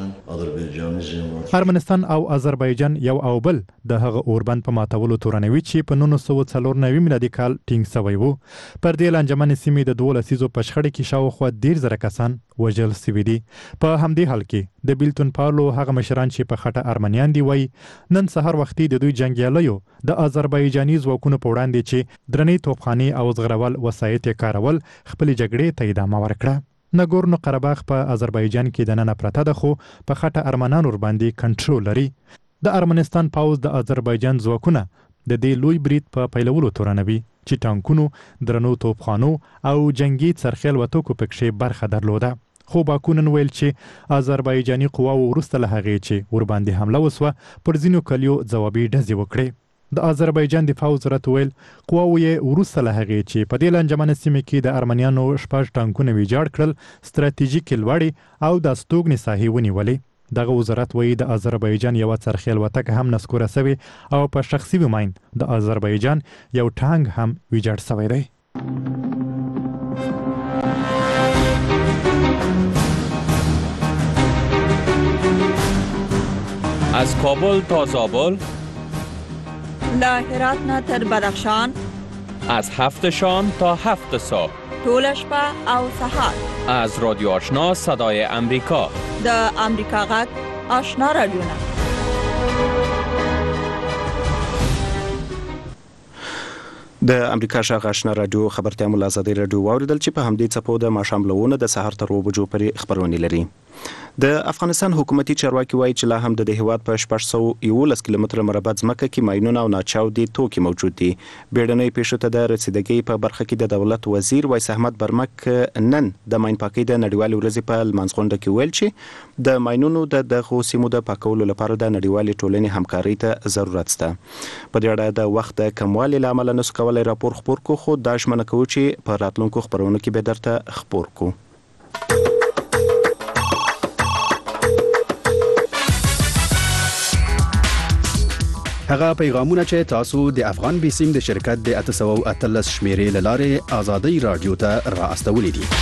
وه. ارمنستان او آذربایجان یو او بل د هغه اوربند په ماتولو تورنوي چې په 1994 میلادي کال ټینګ شوی وو. پر دې لانجمنې سیمې د 12 لسیزو په شخړه کې شاوخوا 10,000 کسان وژل شوي دي. په همدې حال کې د بیلتون پالو هغه مشران چې په خټه ارمنیان دی وای نن سحر وختي د دوی جنگیالیو د آذربایجاني ځواکونو په وړاندې چې درنې توپخانې او زغرول وسایط کارول خپل جګړې ته ادامه ورکړه. ناګورنو قرهباغ په آذربایجان کې د نن پرته ده خو په خټه ارمنان ور باندې کنټرول لري. د ارمنستان پاوز د آذربایجان ځواکونه د دې لوی برید په پیلولو تورنوي چې ټانکونو درنو توپخانو او جنگي څرخیل وتوکو پکې برخه درلوده. خو باکو نن ویل چې آذربایجاني قواو وروسته له هغې چې ور باندې حمله وسوه پر ځینو کلیو ځوابي ډزې وکړې. د آذربایجان دفاع وزارت ویل قواو یې وروسته له هغې چې په دې لانجمنه سیمه کې د ارمنیانو 6 ټانکونه ویجاړ کړل ستراتیژیک لوړې او د استوګنې ساحې ونیولې. دغه وزارت وایي د آذربایجان یو څرخیل وتک هم نسکوره شوی او په شخصي وماین د آذربایجان یو ټانک هم ویجاړ شوی دی. از کابل تا زابل، له هرات نه تر بدخشان، از 7 شام تا 7 صبح، طول شپه او سحر، از رادیو آشنا صدای امریکا، د امریکا غږ آشنا رادیو. د امریکا غږ آشنا رادیو خبرتیا مو آزادي رادیو واوریدل چې په همدې څپو د ماښام لونه د سحر تر 2 بجو پورې خبرونه لري. د افغانستان حکومتي چارواکي وایي چې لا هم د هیواد په 611 کیلومتره مربع ځمکه کې ماینونه او ناچاودي توکي موجود دي. بیړنۍ پیښو ته د رسیدګۍ په برخه کې د دولت وزیر وایس احمد برمک نن د ماین پاکۍ د نړیوالې ورځې په لمانځغونډه کې ویل چې د ماینونو د دغو سیمو د پاکولو لپاره د نړیوالې ټولنې همکارۍ ته ضرورت شته. په دې اړه د وخت د کموالي لامل نس کولای راپور خبر کو خو دا ژمنه کوي چې په راتلونکو خبرونو کې به درته خبر کو. هغه پیغامونه چې تاسو د افغان بیسیم د شرکت د 813 شمیرې لاره آزادۍ رادیو ته را استولې دي.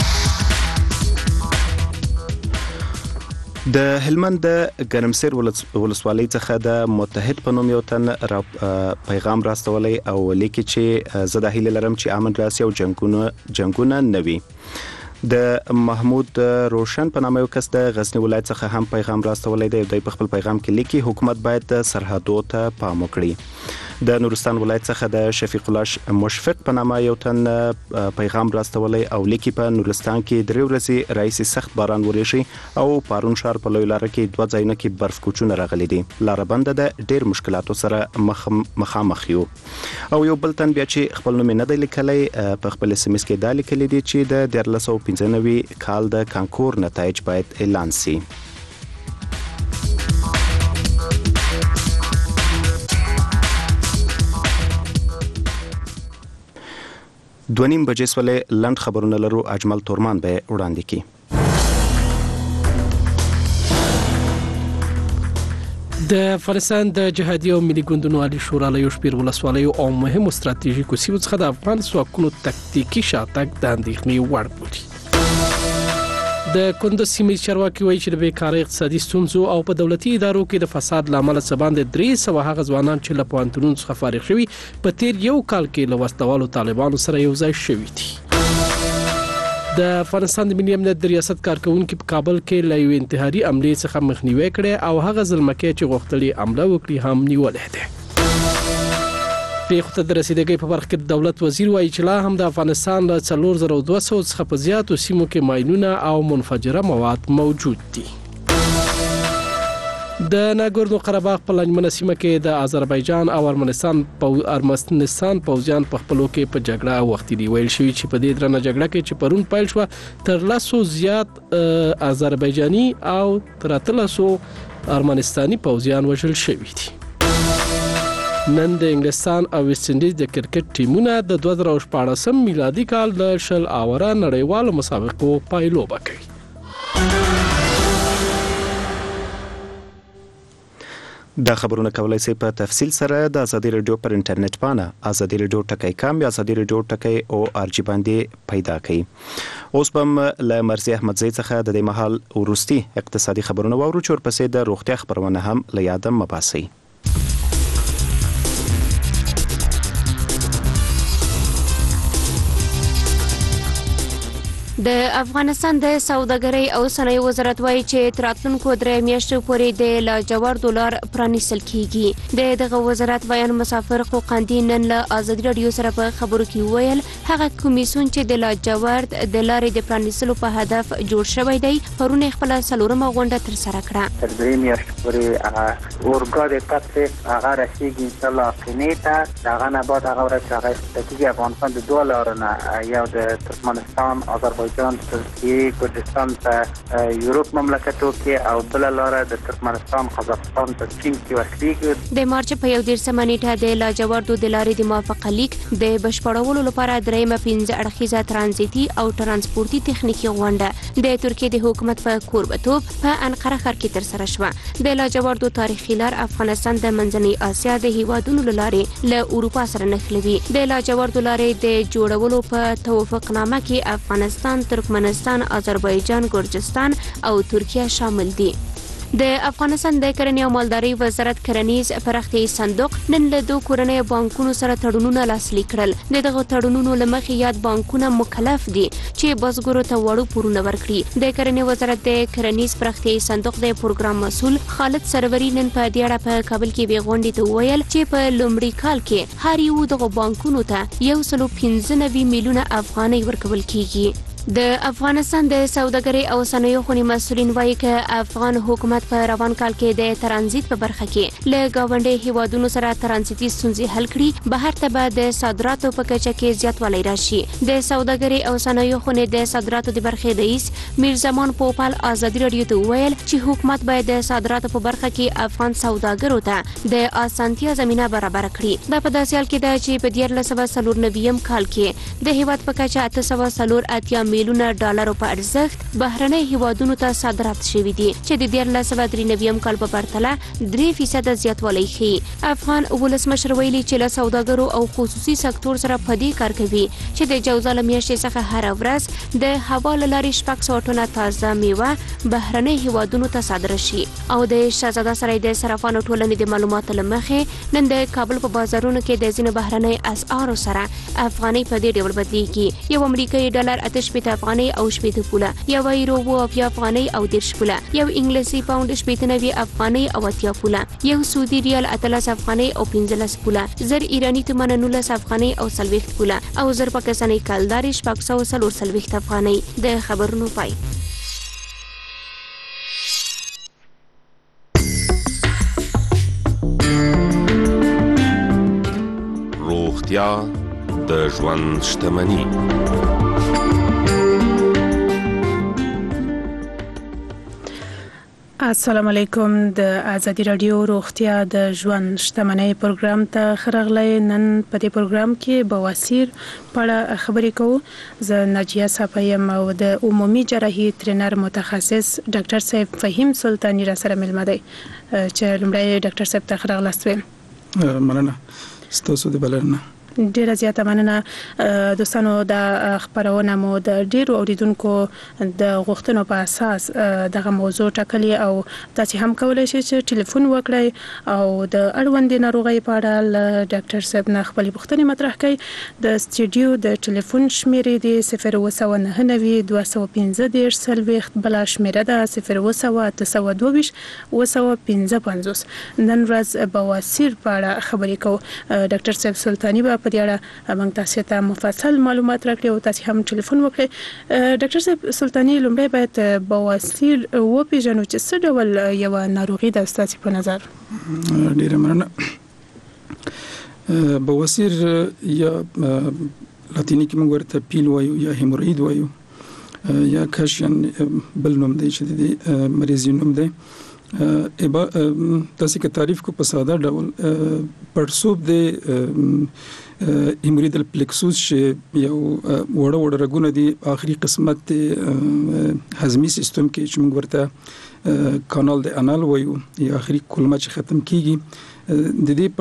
د هلمند د ګرمسیر ولسوالۍ څخه د متحد په نوم یو تن پیغام راستولی او لیکي چې زه د هیله لرم چې امن راسي او جنگونه نوي. د محمود روشن په نامه یو کس د غزنی ولایت څخه هم پیغام راستولی دی. دوی په خپل پیغام کې لیکي حکومت باید سرحدو ته پام وکړي. د نورستان ولایت څخه د شفیق الله مشفق په نامه یو تن پیغام راستولی او لیکي په نورستان کې 3 ورځې راځي سخت باران وریږي او پارون ښار په لوی لار کې 2 ځایونه کې برف کوچونه راغلي دي. لار بنده ده ډیر مشکلاتو سره مخامخ یو. او یو بل تن بیا چې خپل نوم نه دی لیکلی په خپل SMS کې دا لیکلی دی چې د 1995 کال د کانکور نتایج باید اعلان شي. دونیم بجې سولې لند خبرونه لرو. اجمل تورمان به وړاندې کی. د افغانستان د جهادي او ملي ګوندونو عالی شورا له یو شمېر ولسوالیو او مهمو ستراتیژیکو سیمو څخه د افغان ځواکونو تکتیکي شاتګ د اندېښنې وړ بولي. د کندز سیمې چارواکي وایي چې د بیکارۍ اقتصادي ستونزو او په دولتي ادارو کې د فساد لامل څه باندې 300 هغه ځوانان چې له پوهنتونونو څخه فارغ شوي په تیر یو کال کې له وسلوالو طالبانو سره یو ځای شوي دي. د افغانستان د ملي امنیت د ریاست کارکونکو په کابل کې له یو انتحاري حملې څخه مخنیوي کړي او هغه ځلمکې چې غوښتلې حمله وکړي هم نیولې ده. پیښو ته د رسیدګۍ په برخه کې دولت وزیر وایي چې لا هم د افغانستان له 4200 څخه په زیاتو سیمو کې ماینونه او منفجره مواد موجود دي. د ناګورنو قرهباغ په لنجمنه سیمه کې د آذربایجان او ارمنستان پوځیان په خپلو کې په جګړه وختي دي. ویل شوی چې په دې درنه جګړه کې چې پرون پیل شو تر 100 زیات آذربایجاني او تر 300 ارمنستاني پوځیان وژل شوي دي. نن د انګلستان او ویسټ انډیز د کرکټ ټیمونه د 2014 میلادي کال د شل اوره نړیوالو مسابقو پایلوبه کوي. دا خبرونه کولای شي په تفصیل سره د ازادي رادیو پر انټرنیټ باندې ازادي رادیو ټکی کام یا ازادي رادیو ټکی او ارجی باندې پیدا کړئ. اوس په ل مرزي احمدزی څخه د دې محل ورستي اقتصادي خبرونه وورو چې ورپسې د روغتیا خبرونه هم له یادم مباسي. د افغانستان د سوداګرۍ او صنایع وزارت وایي چې تر راتلونکو 3 میاشتو پورې د لاجورد دولار پرانیستل کیږي. دغه وزارت بیان مسافر قوقندي نن له ازادي رادیو سره په خبرو کې ویل هغه کمیسیون چې د لاجورد د لارې د پرانیستلو په هدف جوړ شوی دی پرون خپل سلورمه غونډه تر سره کړه. تر 3 میاشتو پورې اورګاډي قطع هغه رسیدي ان شاء الله قینیته دغه نه بعد هغه ورځ هغه ستګي افغانستان د دوه لارونه یو د ترکمنستان آذربایجان ترکیه کردستان ته یورپ مملکتو کې او بل لاره د ترکمنستان قزاقستان ته چین کې وسیږي. د مارچ په 11 نیټه د لاجوردو د لارې د موافقه لیک د بشپړولو لپاره درېمه 15 اړخیزه ترانزیتي او ترانسپورتي تخنیکی غونډه د ترکیه د حکومت په کوربتوب په انقره ښار کې تر سره شوه. د لاجوردو تاریخي لار افغانستان د منځنۍ اسیا د هیوادونو لارې له اروپا سره نښلوي. د لاجوردو لارې د جوړولو په توافقنامه کې افغانستان، ترکمنستان، آذربایجان، ګرجستان او ترکیه شامل دي. د افغانستان د کرنې او مالدارۍ وزارت کرنیز پراختیايي صندوق نن له 2 کورنۍ بانکونو سره تړونونه لاسلیک کړل. دغه تړونونو لمخې یاد بانکونه مکلف دي چې بزګرو ته وړو پورونه ورکړي. د کرنې وزارت د کرنیز پراختیايي صندوق د پروګرام مسؤل خالد سروري نن په دې اړه په کابل کې به غونډې ته ویل چې په لومړي کال کې هر یو دغه بانکونو ته 195 میلیونه افغانۍ ورکول کیږي. د افغانستان د سوداګرۍ او صنایعو خونی مسؤلین وایي چې افغان حکومت په روان کال کې د ترانزیت په برخه کې له گاونډي هیوادونو سره ترانزیتي ستونزې حل کړي. بهر ته به د صادراتو په کچه کې زیاتوالی راشي. د سوداګرۍ او صنایعو خونی د صادراتو د برخې رئیس میرزمان پوپل ازادي رادیو ته ویل چې حکومت باید د صادراتو په برخه کې افغان سوداګرو ته د اسانتیا زمينه برابر کړي. دا په داسې حال کې ده چې په 2049 کال کې د هیواد په کچه 840 میلیونه ډالرو په ارزښت بهرنۍ هیوادونو ته صادرات شوي دي چې د 2093 کال په پرتله 3% زیاتوالی ښیي. افغان ولسمشر ویلي چې له سوداګرو او خصوصي سکتور سره په دې کار کوي چې د جوزا له میاشتې څخه هره ورځ د هوا له لارې 600 ټنه تازه میوه بهرنۍ هیوادونو ته صادره شي. او د شهزاده سرای د صرافانو ټولنې د معلوماتو له مخې نن د کابل په بازارونو کې د ځینو بهرنۍ اسعارو سره افغانۍ په دې ډول بدلیږي. یو امریکایي ډالر 8 افغانۍ او 8 پوله، یو یورو 8 افغانۍ او 10 پوله، یو انګلیسي پاوند 89 افغانۍ او 80 پوله، یو سعودي ریال 13 افغانۍ او 15 پوله، زر ایرانی تومان 19 افغانۍ او 40 پوله او زر پاکستاني کلدار 640 افغانۍ. د خبرونو پای. روغتیا د ژوند شتمني. السلام علیکم. د ازادي رادیو روغتیا د ژوند شتمنۍ پروګرام ته خرغلی. نن په دې پروګرام کې بواسیر په اړه خبرې کوو. زه ناجیه صافیم او د عمومي جراحي ټرینر متخصص ډاکټر صاحب فهیم سلطانی را سره ملمه دی چې لومړی ډاکټر صاحب ته خرغلاست ویم. مننه ستاسو د بلنه. ډیره زیاته مننه دوستانو. د خبرونه مو د ډیرو اوریدونکو د غوښتنو په اساس دغه موضوع ټاکلې او تاسو هم کولای شئ چې ټلیفون وکړئ او د اړوندې ناروغۍ په اړه له ډاکټر صاحب نه خپلې پوښتنې مطرح کړئ. د سټوډیو د ټلیفون شمیرې دی 029 215 40 بل شمیره ده 02822 255. نن ورځ بواسیر په اړه خبرې کوو. ډاکټر صاحب سلطانی په دې اړه موږ تاسو ته مفصل معلومات راکړو او تاسو هم ټلیفون وکړئ. ډاکټر صاحب سلطانی لومړی باید بواسیر وپیژنو چې څه ډول یو ناروغي ده ستاسو په نظر. ډیره مننه. بواسیر یا لاتینی کې موږ ورته پیل وایو یا هیموروید وایو یا کشن بل نوم دی چې د مریض نوم دی. تاسو کې تعریف کو په ساده ډول پړسوب د هیموریدل پلیکسوس چې یو وړه رګونه دي آخري قسمت هضمي سیستم کې چې موږ ورته کانال د انال وایو یا آخري کولمه چې ختم کیږي. د دې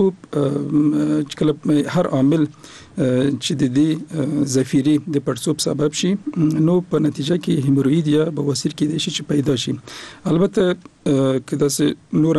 پړسوب کله هر عامل چې د دې زفیری د پړسوب سبب شي نو په نتیجه کې هیموروید یا بواسیر کې د شي چې پیدا شي. البته که داسې نور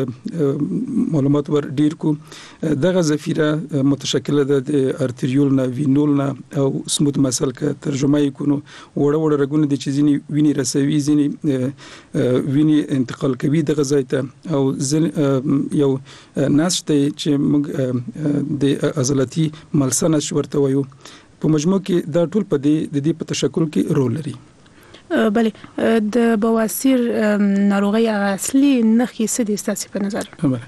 هم معلومات ور ډیر کو دغه زفیره متشکله ده د ارتریول نه وینول نه او سموت مسل که ترجمه یې کو وړه رګونه د چیزینی ویني رسوي ځینی ویني انتقال کوي د غذای ته او یو ناشته چې موږ د عضلاتي ملسنه ورته وایو. په مجموع کې دا ټول په دې په تشکل کې رول لري. بله د بواسیر ناروغي اصلي نښې څه دي ستاسو په نظر؟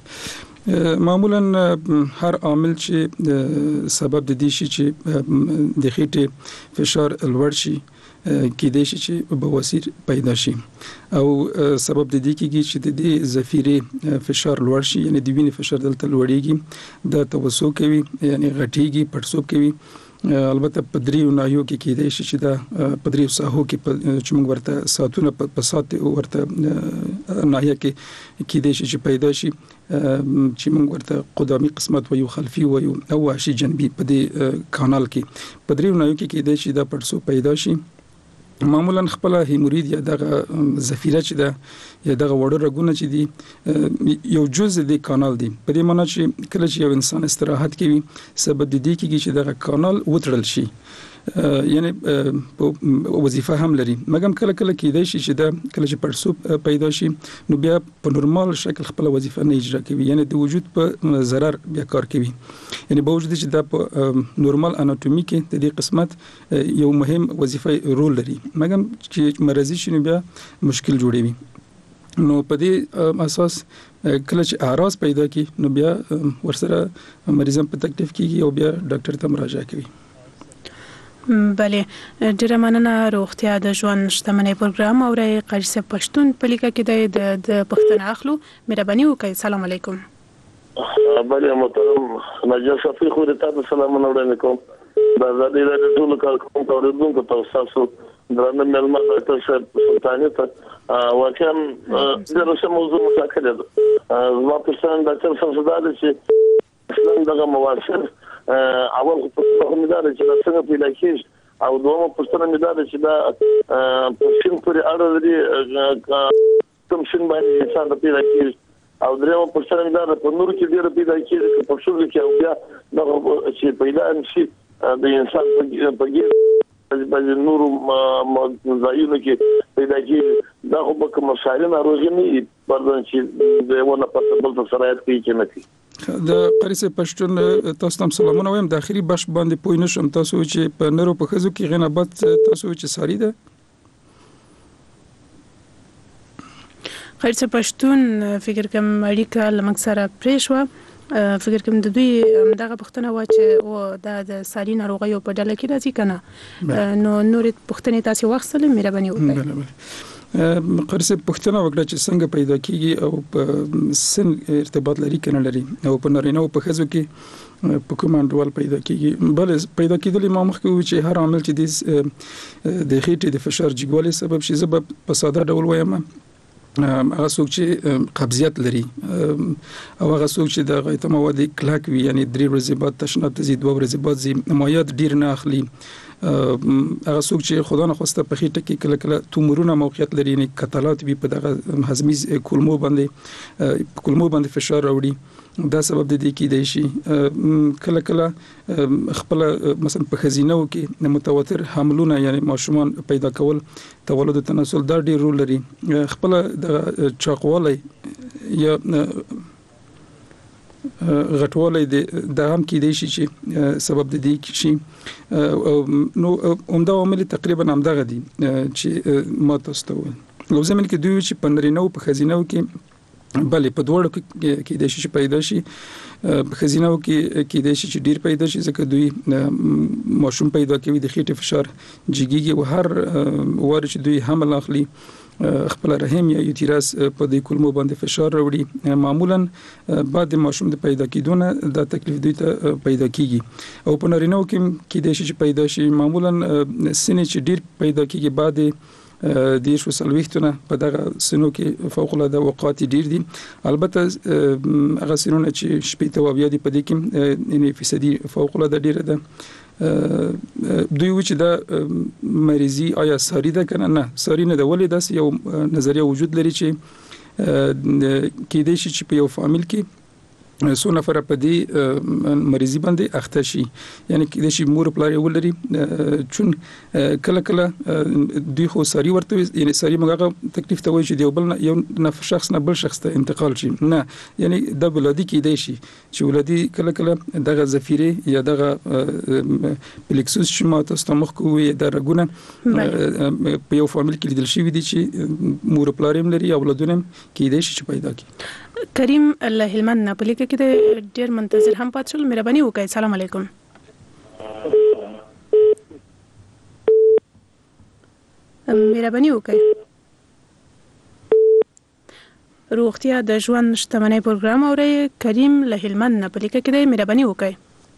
معمولا هر عامل چې سبب د دې شي چې د خېټې فشار لوړ شي کېدای شي چې بواسیر پیدا شي او سبب د دې کېږي چې د دې زفیرې فشار لوړ شي یعنی د وینې فشار دلته لوړیږي د توسو کوي یعنی غټیږي پړسوب کوي. البته په دریو ناحیو کې کېدای شي چې دا په دریو ساحو کې چې موږ ورته ساتونه په سات ورته ناحیه کې کېدای شي چې پیدا شي چې موږ ورته قدامي قسمت وایو خلفي وایو او وحشي جنبي په دې کانال کې په دریو ناحیو کې کېدای شي دا پړسوب پیدا شي. معمولا خپل هیمورید یا دغه زفیره چې ده یا دغه وړه رګونه چې دي یو جزء د کانال دي. په دې معنی چې کله چې یو انسان استراحت کوي سبب د دې کېږي چې دغه کانال وتړل شي یعنی وظیفه هم لري. مګم کله کېدای شي چې دا کله چې پړسوب پیدا شي نو بیا په نورمال شکل خپل وظیفه نه اجرا کوي یعنی د وجود په ضرر بیا کار کوي. یعنی با وجود چې دا په نورمال اناتومي کې د دې قسمت یو مهم وظیفه رول لري مګم چې مرضی شنو بیا مشکل جوړوي. نو په دې اساس کله چې اعراض پیدا کی نو بیا ورسره مریضان په تکلیف کیږي او بیا ډاکټر ته مراجعه کوي. بله ډیره مننه. روغتیا د ژوند شتمنۍ پروګرام او رای قاری صاحب پښتون په لیکه کې د پښتنه اخلو. مهرباني وکړئ. السلام علیکم. بله محترم ناجیه صافی خو ته سلام وړاندې کوم. د ازادي راډیو ټول کارکونکو اوریدونکو ته تاسو درنه ملما ډاکټر صاحب سلطاني ته واقعا د روسي موضوع مشاکله ده ما پرسان ډاکټر صاحب صداله چې اسلام دغه مواسر اول په کومه ده چې څنګه پیدا کیږي او دومره پښتنه مې دا چې دا په شین پورې اړه لري کوم شین باندې انسان پیدا کیږي او درېمه پښتنه مې دا په نور کې ډېر پیدا کیږي په شوګ کې او بیا دا چې پیدا نشي د انسان په کې په نور مزایونه کې پیدا کیږي دا خو به کوم مسایل ناروغي نه پردان چې دیونه په بل څه سره کوي چې نه کوي د قریصه پښتون تاسو ته سلامونه وایم د اخري بش باندې پوینه شم تاسو چې په نورو په خزو کې غنابت تاسو چې ساری ده قریصه پښتون فکر کوم اړیکه لمک سره پریښو فکر کوم د دوی دغه پښتنه وا چې د ساری ناروغي په ډله کې راځي کنه نو نور پښتنې تاسو وښله مهرباني وکړئ قرصه پښتنه وکړه چې څنګه پیدا کیږي او په سن ارتباط لري کنه لري او په نارینه او په ښځو کې په کوم ډول پیدا کیږي بل پیدا کېدل ما مخکې و چې هر عامل چې د خېټې د فشار جګوالي سبب شي سبب په ساده ډول وایم هغه څوک چې قبضیت لري او هغه څوک چې د غیطه مواد کلک وي یعنی 3 ورځې بعد تشناب ته زی 2 ورځې بعد زی مایات ډیر نه اخلي هغه څوک چې خدای نه خواسته په خېټه کې کله کله تومورونه موقعیت لري یعنی کتلات به په دغه هضمي کولمو باندې فشار راوړي دا سبب د دې کې دی شي کله کله خپل مثلا په خزینو کې متواتر حملونه یعنی ماشومان پیدا کول تولد تناسل دا ډیر رول لري خپل د چاقوالي یا غټوالي د هم کې دی شي چې سبب د دې شي نو عمده عامل تقریبا همدغه دي چې ما تاسو ته لو زمين کې دوی چې پندرینو په خزینو کې بلې په دوړو کې د شي پیدا شي په خزینو کې د شي ډیر پیدا شي ځکه دوی ماشوم پیدا کوي د خېټې فشار جګیږي او هر واره چې دوی حمل اخلي خپل رحم یا یوتیرس په د کولمو باندې فشار راوړي معمولا بعد ماشوم د پیدا کېدونه د تکلیف دوی ته پیدا کیږي او په نارینه کې د شي پیدا شي معمولا سنې چې ډیر پیدا کیږي بعد د شو سلويختونه په دغه سنو کې فوق العاده وقات ډیر دي البته هغه سنونه چې شپې او بیا دي په دې کې یعنی فیصدي فوق العاده ډیر ده دوی چې دا مریضي آیا ساری ده کنه نه ساری نه ده ولې داس یو نظریه وجود لري چې کې دې شي چې په یو فامیل کې سو نفر په دې مریضي باندې اخته شي یعنی کې د شي مور پلار ولري چون کله کله دوی خو ساری ورته یعنی ساری موږ تکلیف ته وایي چې دی بل یو شخص نه بل شخص ته انتقال شي نه یعنی د بلادي کې دی شي چې ولادي کله کله دغه زفیره یا دغه پلیکسوس چې ما تاسو مخ کوی د رګونه په یو فامیل کې لیدل شي دي چې مور پلار هم لري اولادونه کې دی شي پیدا کی کریم الله هلمند نه پلیکه کې د ډیر منتظر هم پاتشل مهرباني وکړئ السلام علیکم مهرباني وکړئ روغتیا د ژوند شتمنۍ پروګرام اوري کریم له هلمند نه پلیکه کې د مهرباني وکړئ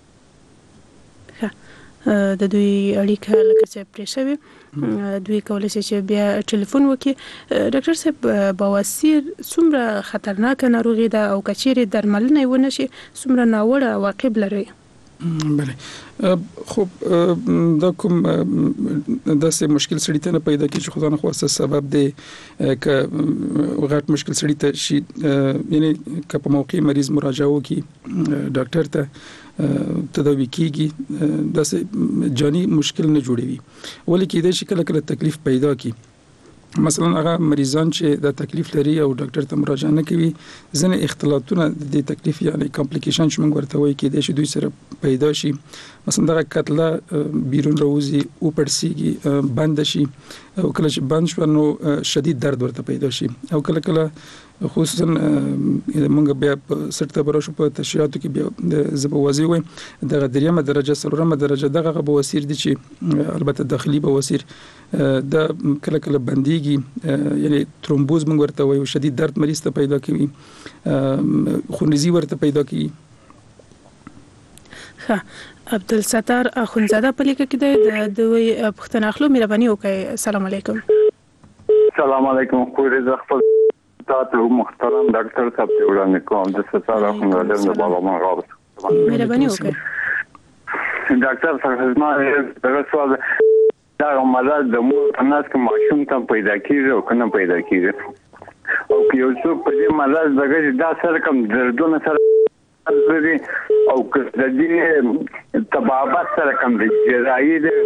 د دوی اړیکه لکه چې پرې شوی دوی کولای شي چې بیا ټلیفون وکړي ډاکټر صاحب بواسیر څومره خطرناک ناروغي ده او کچېرې درملنه ونه شي څومره ناوړه عواقب لري بله خب دا کوم داسې مشکل سړی ته نه پیدا کیږي خو ځان خواسته سبب دی ک غټ مشکل سړی ته شي یعنی ک په موقع مریض مراجعه وکي ډاکټر ته تداوی کیږي داسې جانی مشکل نه جوړوي ولې کېدای شي کله کله تکلیف پیدا کی مثلا هغه مریضان چې د تکلیف لري او ډاکټر ته مراجعه نه کوي ځنه اختلالاتونه د تکلیف یعنی کمپلیکیشن چې موږ ورته وایي کېدای شي دوی سره پیدا شي مثلا دغه کتله بیرون راوځي او پړسیږي بند شي او کله چې بند شو نو شدید درد ورته پیدا شي او کله کله خصوصا موږ بیا سټه براشو په تشریحاتو کې بیا زبوازي وي دغه دریمه درجه سلورمه درجه دغه بواسیر دي چې البته داخلي بواسیر د کله کله بنديږي یعنی ترومبوز موږ ورته وایو شدید درد مریض ته پیدا کوي خونریزي ورته پیدا کوي عبدالستار اخونزاده په لیکه کې د دوی پښتنه اخلو مهرباني وکړئ. السلام علیکم. السلام علیکم. خوري ز خپل تاسو محترم ډاکټر صاحب ته وړاندې کوم د ستاره اخونزاده د بابا غاوت مهرباني وکړئ. ډاکټر صاحب ما دغه سوال دا مرض د مور په ناس کې ماشوم ته پیدا کیږي او کنه پیدا کیږي او یو څو په دې مرض دغه دا سره کوم دردونه سره لري او که د دې تبابت سره کوم د جراحي د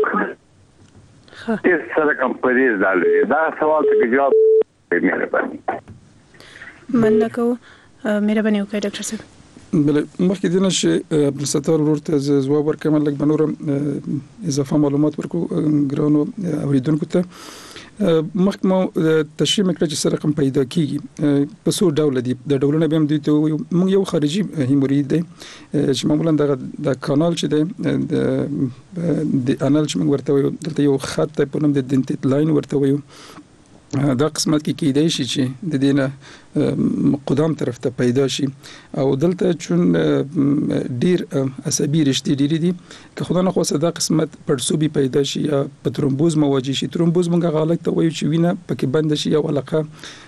سره کوم پریز دالي دا سوال ته جواب مهرباني مننه کوم. مهرباني وکړئ ډاکټر صاحب. بل مخکې دنه چې عبدالستار ورته جواب ورکړم لکه بنورم اضافه معلومات ورکو ګرانو اوریدونکو ته مخکمه تشریح مکړه چې سره رقم پیدا کیږي په څو ډول دي د ډولونه به هم دي ته موږ یو خارجي هیمورید دی چې معمولا د کانال چې دی د انال چې موږ ورته وایو دلته یو خط په نوم د دنتیت لاین ورته وایو دا قسمت کې کېدای شي چې د دینه قدام طرف ته پیدا شي او دلته چون ډیر عصبي رشتې ډېری دي که خدای نه خواسته دا قسمت پړسوبي پیدا شي یا په ترومبوز مواجه شي. ترومبوز موږ غالک ته وایو چې وینه پکې بند شي او علاقه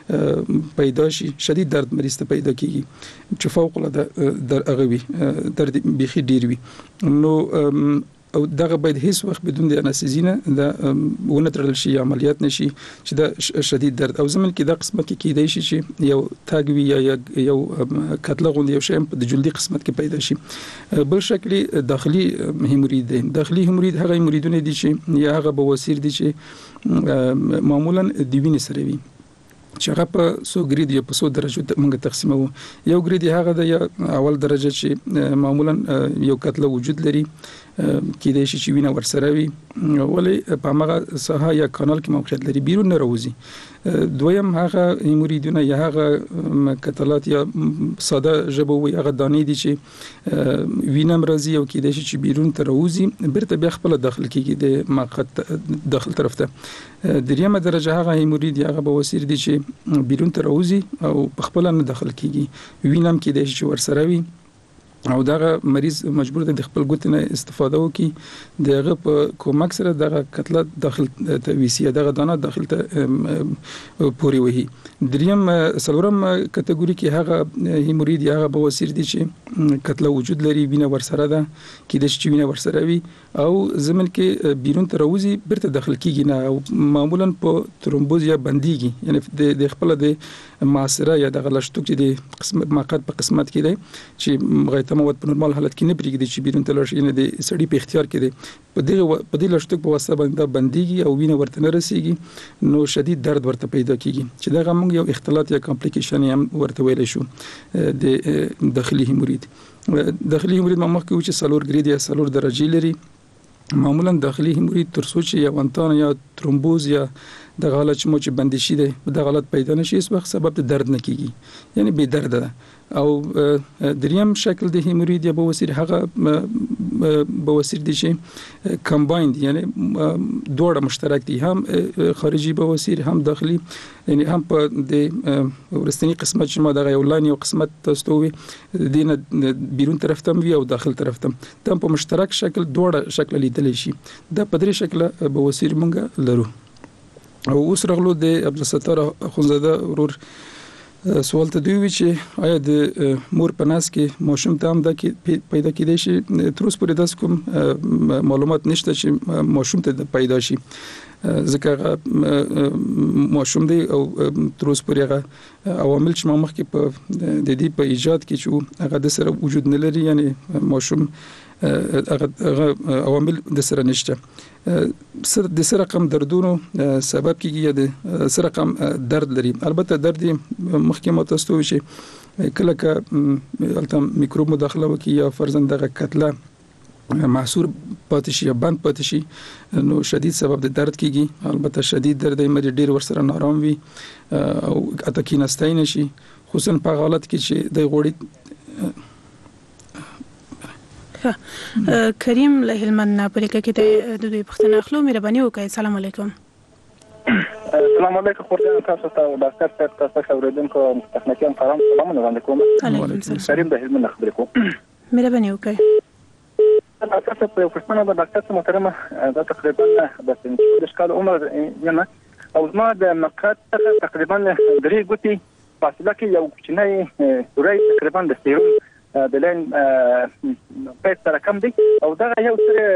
پیدا شي شدید درد مریض ته پیدا کیږي چې فوق العاده اغوي درد بيخي ډیر وي نو او دغه باید هیڅ وخت بدون د انستيزینه دا ونه ترل شي عملیات نشي چې دا شدید درد او زمن کې دا قسمت کې کېدای شي چې یو تاګوي یا یو کتله غوندي یو شی په جلدي قسمت کې پیدا شي. بل شکل داخلي هیمورید دی. داخلي هیمورید هغه هیموریدونه دي چې یا هغه بواسیر دي چې معمولا د وینې سره وي چې هغه په سو ګرید یا په سو درجه موږ تقسیمو. یو ګرید هغه د اول درجه چې معمولا یو کتله وجود لري کېدای شي چې وینه ورسره وي ولې په هغه ساحه یا کانال کې موقعیت لري بیرون نه راوځي. دویم هغه هیموریدونه یا هغه کتلات یا ساده ژبه وي هغه دانې دي چې وینه مرزي او کېدای شي چې بیرون ته راوځي بیرته بیا خپل داخل کېږي د ماقت داخل طرف ته. دریمه درجه هغه هیمورید یا هغه بواسیر دي چې بیرون ته راوځي او په خپل نه داخل کېږي وینه هم کېدای شي چې ورسره وي او دغه مریض مجبور دی د خپل ګوت نه استفاده وکړي دغه په کومک سره دغه کتله داخل ته ویسي دغه دانه داخل ته پوري وهي. دریم سلورم کټګوري کې هغه هیمورید یا هغه بواسیر دي چې کتله وجود لري وینه ورسره ده کې د شي وینه ورسره وي او زمن کې بیرون ته راوځي برته داخل کیږي نه او معمولا په ترومبوز یا بنديږي یعنی د خپل د معاصره یا د غلشتوک چې د قسمت ماقت په قسمت کې دی چې غیته مواد په نورمال حالت کې نه پریږدي چې بیرون ته لاشي نه د سړی په اختیار کې دی په دې لشتوک په واسطه باندې بنديږي او وینه ورته نه رسیږي نو شدید درد ورته پیدا کیږي چې دا موږ یو اختلاط یا کمپلیکیشن هم ورته ویل شو د داخلي هیمورید. داخلي هیمورید مخکې و چې سلور ګرید یا سلور درجه لري. معمولا داخلي هیمورید تر څو چې یا وانتان یا ترومبوز یا د غلط چې مو چې بندشي دی د غلط پیدا نشي هیڅ وخت سبب د درد نه کیږي یعنی به درد ده. او دریم شکل د هیمورید یا بواسیر هغه بواسیر دي چې کمبایند یعنی دوه مشترک دي هم خارجي بواسیر هم داخلي یعنی هم په د ورستنی قسمت چې ما دغه یو لاین یو قسمت تستوي دینه بیرون طرف ته وي او داخل طرف ته تم په مشترک شکل دوه شکل لیدل شي دا په درې شکل بواسیر مونږ لرو. او اوس رغلو د عبدالستار اخونزاده ورور سوال ته دوی چې آیا د مور په ناس کې ماشوم ته هم دا پیدا کېدای شي تر اوسه پورې داس کوم معلومات نشته چې ماشوم ته پیدا شي ځکه ماشوم دی او تر اوسه پورې هغه عوامل چې مخکې په د دې په ایجاد کې چې هغه د سره وجود نه لري یعنی ماشوم هغه عوامل د سره نشته. د سره رقم دردونو سبب کیږي یا د سره رقم درد لري. البته درد مخکې متاسو شي کله که البته میکروب مداخله وکي یا فرضاً دغه کتله محصور پاتې شي یا بند پاتې شي نو شدید سبب د درد کیږي. البته شدید درد یې ډیر ورسره نارام وي او اته کیناستای نشي خصوصا په حالت کې چې د غوړی کریم له هلمند نه پرې کې د دوی پښتنه اخلو مهرباني وکړئ. السلام علیکم. السلام علیکم خورجان تاسو ته ډاکټر صاحب تاسو اوریدونکو تخنیکیان سلامونه وړاندې کوم. کریم د هلمند خبرې کوم. مهرباني وکړئ. تاسو په پښتنه د ډاکټر محترمه دا تقریبا د 15 کال عمر یم او ما د مقعد څخه تقریبا 3 ګوتې فاصله کې یو کوچنی سوري تقریبا د سیروم د لین په سره کم دي او دا یو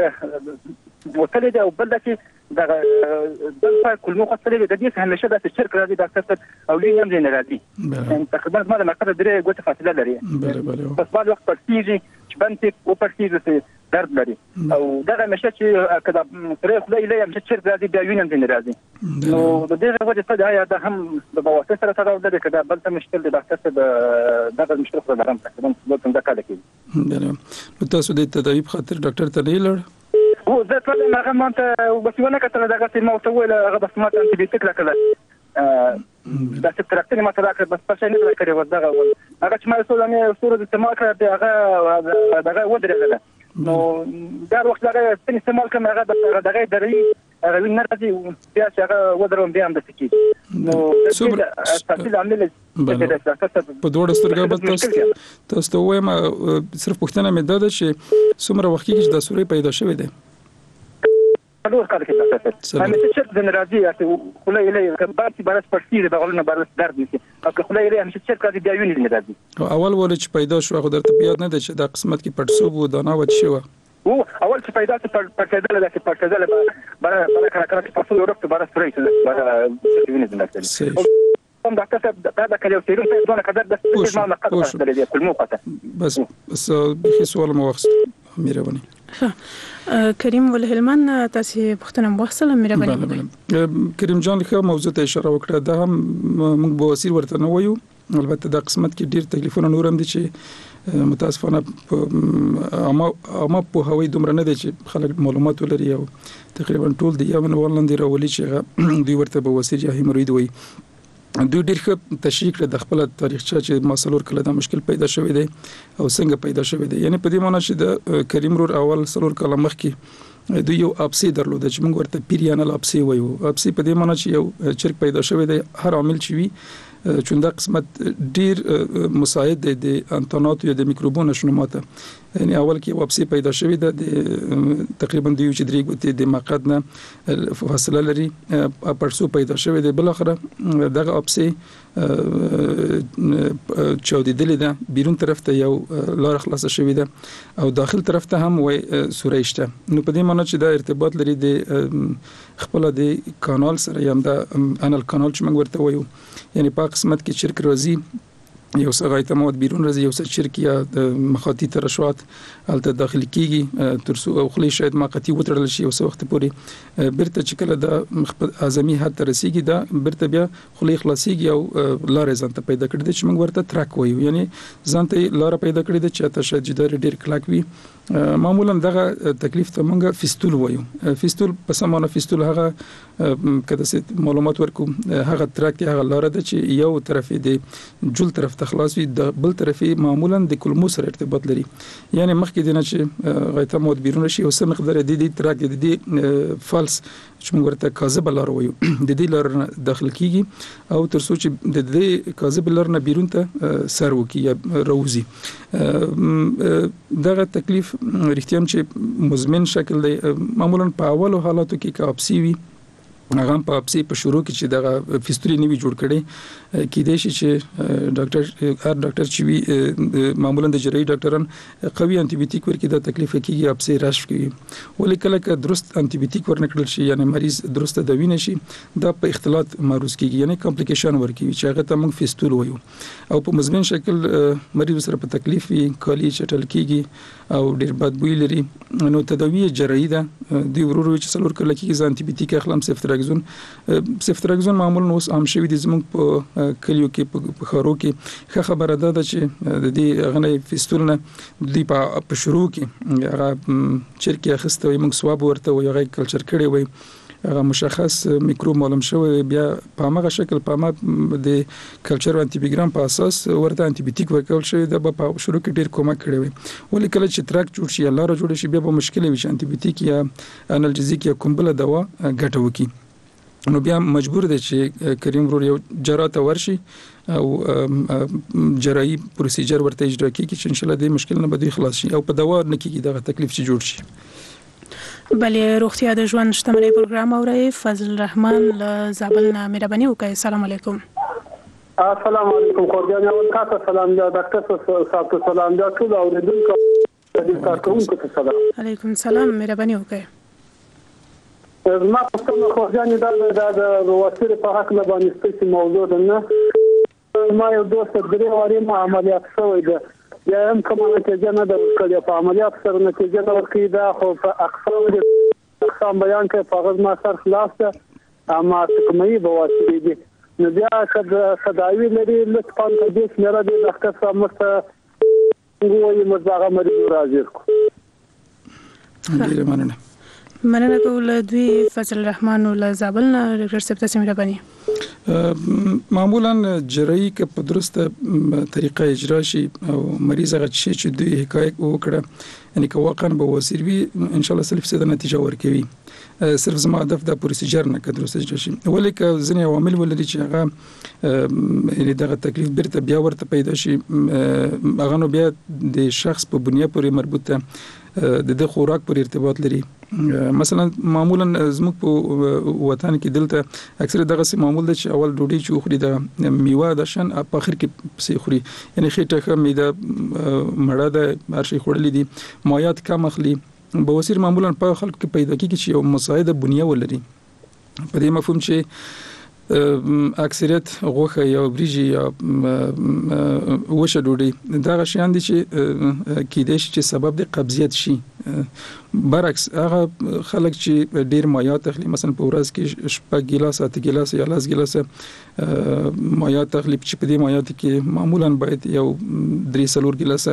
څه وکړه دی او بل کې دا د کلمو خاصه د دې همیشه د شرک راځي ډاکټر او لین هم نه راځي تقریبا ما د مقعد 3 ګوتې فاصله لري بس بعد وخت پرتیږي چې باندې او پرتیږي درد لري او دا همیشه چې کله پرې خدای له هم چې راځي بیا وینم نه راځي نو د دې وجه څه دا یا هم د بواسطه سره تړاو لري کدا بل څه مشکل د ډاکټر څخه دغه مشکل سره درم تقریبا څه کار کوي نو تاسو د تداوی خاطر ډاکټر ته نه لړ هو زه ټول هغه مانته وبسونه کتل دغه څه مو ته ویل هغه بس ماته انټي بیوټیک راکړه دا چې ترکتنی ماته راکړه بس پښه نه راکړه ودغه هغه چې ما سولانه سورې د استعمال کړه هغه دغه ودرېدل نو دا وخت هغه ستنې استعمال کوم هغه دغه درې هغه نه راځي بیا چې هغه ودروم بیا هم د سکی نو تاسو عامل په دوه سترګې به تاسو وایم صرف پښتنه مې ده چې څومره وخت کې د سورې پیدا شوې ده څلور کال کې تاسو همې چې د ناراضي یا خلای له کبارتي برس پرسي د بغلونه برس درد نشي او خلای له همې چې کار دی بیا ویني نه راځي اول ول چې پیدا شو خو درته بیاد نه ده چې د قسمت کې پټسوب و دانا و شو او اول چې پیدا ته پټېدل د پټېدل بره کړه تاسو ورته برس پرې بره ویني نه راځي کوم ډاکټر صاحب دا کله سیروم په دونه قدر د ما نقص درې کلمو قطه بس به سوال مو وخت مهرباني کریم ولهلمن تاسو پښتنه مواصله مهرباني کریم جان له موضوع ته اشاره وکړه دا هم موږ به وسیر ورته نه وایو البته د قسمت کې ډیر تکلیفونه نورم دي چې متاسفانه اما په هوی دومره نه دي چې خلک معلومات ولري او تقریبا ټول دی یمن ولندې راولي چې دوی ورته به وسیر یا هیمروید وایي دوی ډېر ښه تشریح کړ د خپل تاریخچه چې ما سلور کله دا مشکل پیدا شوی دی او څنګه پیدا شوی دی یعنی په دې معنی چې د کریم رور اول سلور کله مخکې دوی یو اپسی درلود چې موږ ورته پیریانل اپسی وایو اپسی په دې معنی چې یو چرګ پیدا شوی دی هر عامل چې وي چوندا قسمت ډیر مساعد دی د انتونات یا د میکروبونو شنوماته یعنی اول کې واپسی پیدا شوی د تقریبا د یو چې درې ګوتې د مقعد نه فاصله لري پرسو پیدا شوی دی بل اخره دغه واپسی چاودیدل ده بیرون طرف ته یو لار خلاص شوی ده او داخل طرف ته هم وای سورېشته نو په دې معنی چې دا ارتباط لري د خپل د کانال سره یم دا انال کانال چې موږ ورته وایو یعنی په قسمت کې چرک راځي یو څه غایطه مواد بیرون راځي یو څه چرک یا د مخاطی ترشوات الته داخل کیږي ترسو او خلی شاید ماقتی وترل شي او څه وخت پورې برته چې کله د اعظمي حد رسیږي دا برته بیا خلی خلاصيږي او لارې ځانته پیدا کړي چې موږ ورته ترک وایو یعنی ځانته لار پیدا کړي چې تاسو جدار ډیر کلک وي معمولا دغه تکلیف ته موږ فیستول وایو فیستول په سمانه فیستول هغه کده څه معلومات ورکو هغه ترک هغه لار ده چې یو طرفي دی جل طرف ته خلاص وي د بل طرفي معمولا د کلمو سره ارتباط لري یعنی مخکې دینه چې غایطه مود بیرون شي او سم مقدار د ترک د فالس چې موږ ورته کاذب لار وایو د دې لار داخل کیږي او تر څو چې د دې کاذب لار نه بیرون ته سر وکي یا روزي دغه تکلیف رښتیا چې مزمن شکل دی معمولا په اولو حالاتو کې کاپسی وي هغه په اپسی په شروع کې چې دغه فیستولی نیوی جوړ کړي کې دی چې ډاکټر چې وی معمولا د جراحي ډاکټران قوي انټي بیوټیک ورکړي د تکلیف کېږي اپسی راش کوي ولې کله که درست انټي بیوټیک ورنکړل شي یعنی مریض درست دوی نشي دا په اختلاط معروض کېږي یعنی کمپلیکیشن ورکوي چې هغه ته موږ فیستول وایو او په مزمن شکل مریض سره په تکلیف وي کالی چټل کېږي او ډیر بد بوی لري نو تداوی جراحي ده دی ورور چې څلور کله کېږي انټي بیوټیک اخلم سفتراکزون معمولا اوس عام شوی دي زموږ په کلیو کې په خارو کې خبره ده چې د دې غنې فیستولنه د په شروع کې هغه چرکی اخسته وي موږ سواب ورته وي هغه کلچر کړي وي هغه مشخص میکروب معلوم شوی بیا په هغه شکل په ما د کلچر انټي بیوګرام په اساس ورته انټي بیوټیک ورکول شوی د په شروع کې ډیر کومک کړی وي ولې کله چې ترک جوړ شي لاره جوړ شي بیا به مشکل وي چې انټي بیوټیک یا انالجیزیک یا کومبله دوا ګټه وکړي نو بیا مجبور دی چې کریم ورور یو جراته ورشي او جراحي پروسیجر ورته اجرا کیږي چې ان شاء الله د مشکل نه به خلاص شي او په دوا نه کیږي دغه تکلیف چې جوړ شي. بلې روغتیا د ژوند شتمنۍ پروګرام اوري فضل الرحمن له زابل نه مهرباني وکړئ. السلام علیکم. السلام علیکم خورجان او تاسو سلام یا ډاکټر صاحب سلام یا ټول اوریدونکو د کارکونکو ته سلام. علیکم السلام مهرباني وکړئ. زما په څنګه خورجان د وسیر په حق نه باندې ستاسو موضوع ده نه ما یو دوست درې واري ما عملیات شوی ده یا هم کومه نتیجه نه ده ورکړې په عملیات سره نتیجه نه ورکړې ده خو په اقسام بیان کوي په هغه ما سر خلاص ده اما کومې بواسیر دي نو بیا که صداوی لري لطفا په دې سره د ډاکټر صاحب مرسته وګورئ مزاغه مریض راځي کو. ډیره مننه. مننه کوم دوی فضل الرحمن ول زابل نه ډاکټر صاحب تاسو مهرباني. معمولا جراحي که په درسته طریقه اجرا شي او مریض هغه چې دوی حکایت وکړه یعنی که واقعا بواسیر وي ان شاء الله 100% نتیجه ورکوي. صرف زما هدف د پروسیجر نه که درسته اجرا شي ولې که ځینې عوامل ولري چې هغه یعنی دغه تکلیف بیرته بیا ورته پیدا شي هغه نو بیا د شخص په بنیاد پورې مربوط ده د خوراک پر ارتباط لري. مثلا معمولا زموږ په وطن کې دلته اکثر دغه سي معمول ده چې اول ډوډۍ چې خوري د میوه د شن په اخر کې پسې خوري یعنی خېټه میده مړه ده هر شي خورلې دي مایات کم اخلي. بواسیر معمولا په خلکو کې پیدا کیږي چې یو مساعده بنیه ولري په دې مفهوم چې اکثریت غوخه یا بریجی یا وشه ډوډۍ دا غشيان دي چې کېدای شي چې سبب د قبضیت شي. برعکس هغه خلک چې ډیر مایات اخلي مثلا په ورځ کې شپږ ګیلاس اته ګیلاس یا لاس ګیلاس مایات اخلي چې په دې مایات کې معمولا باید یو 3-4 ګیلاس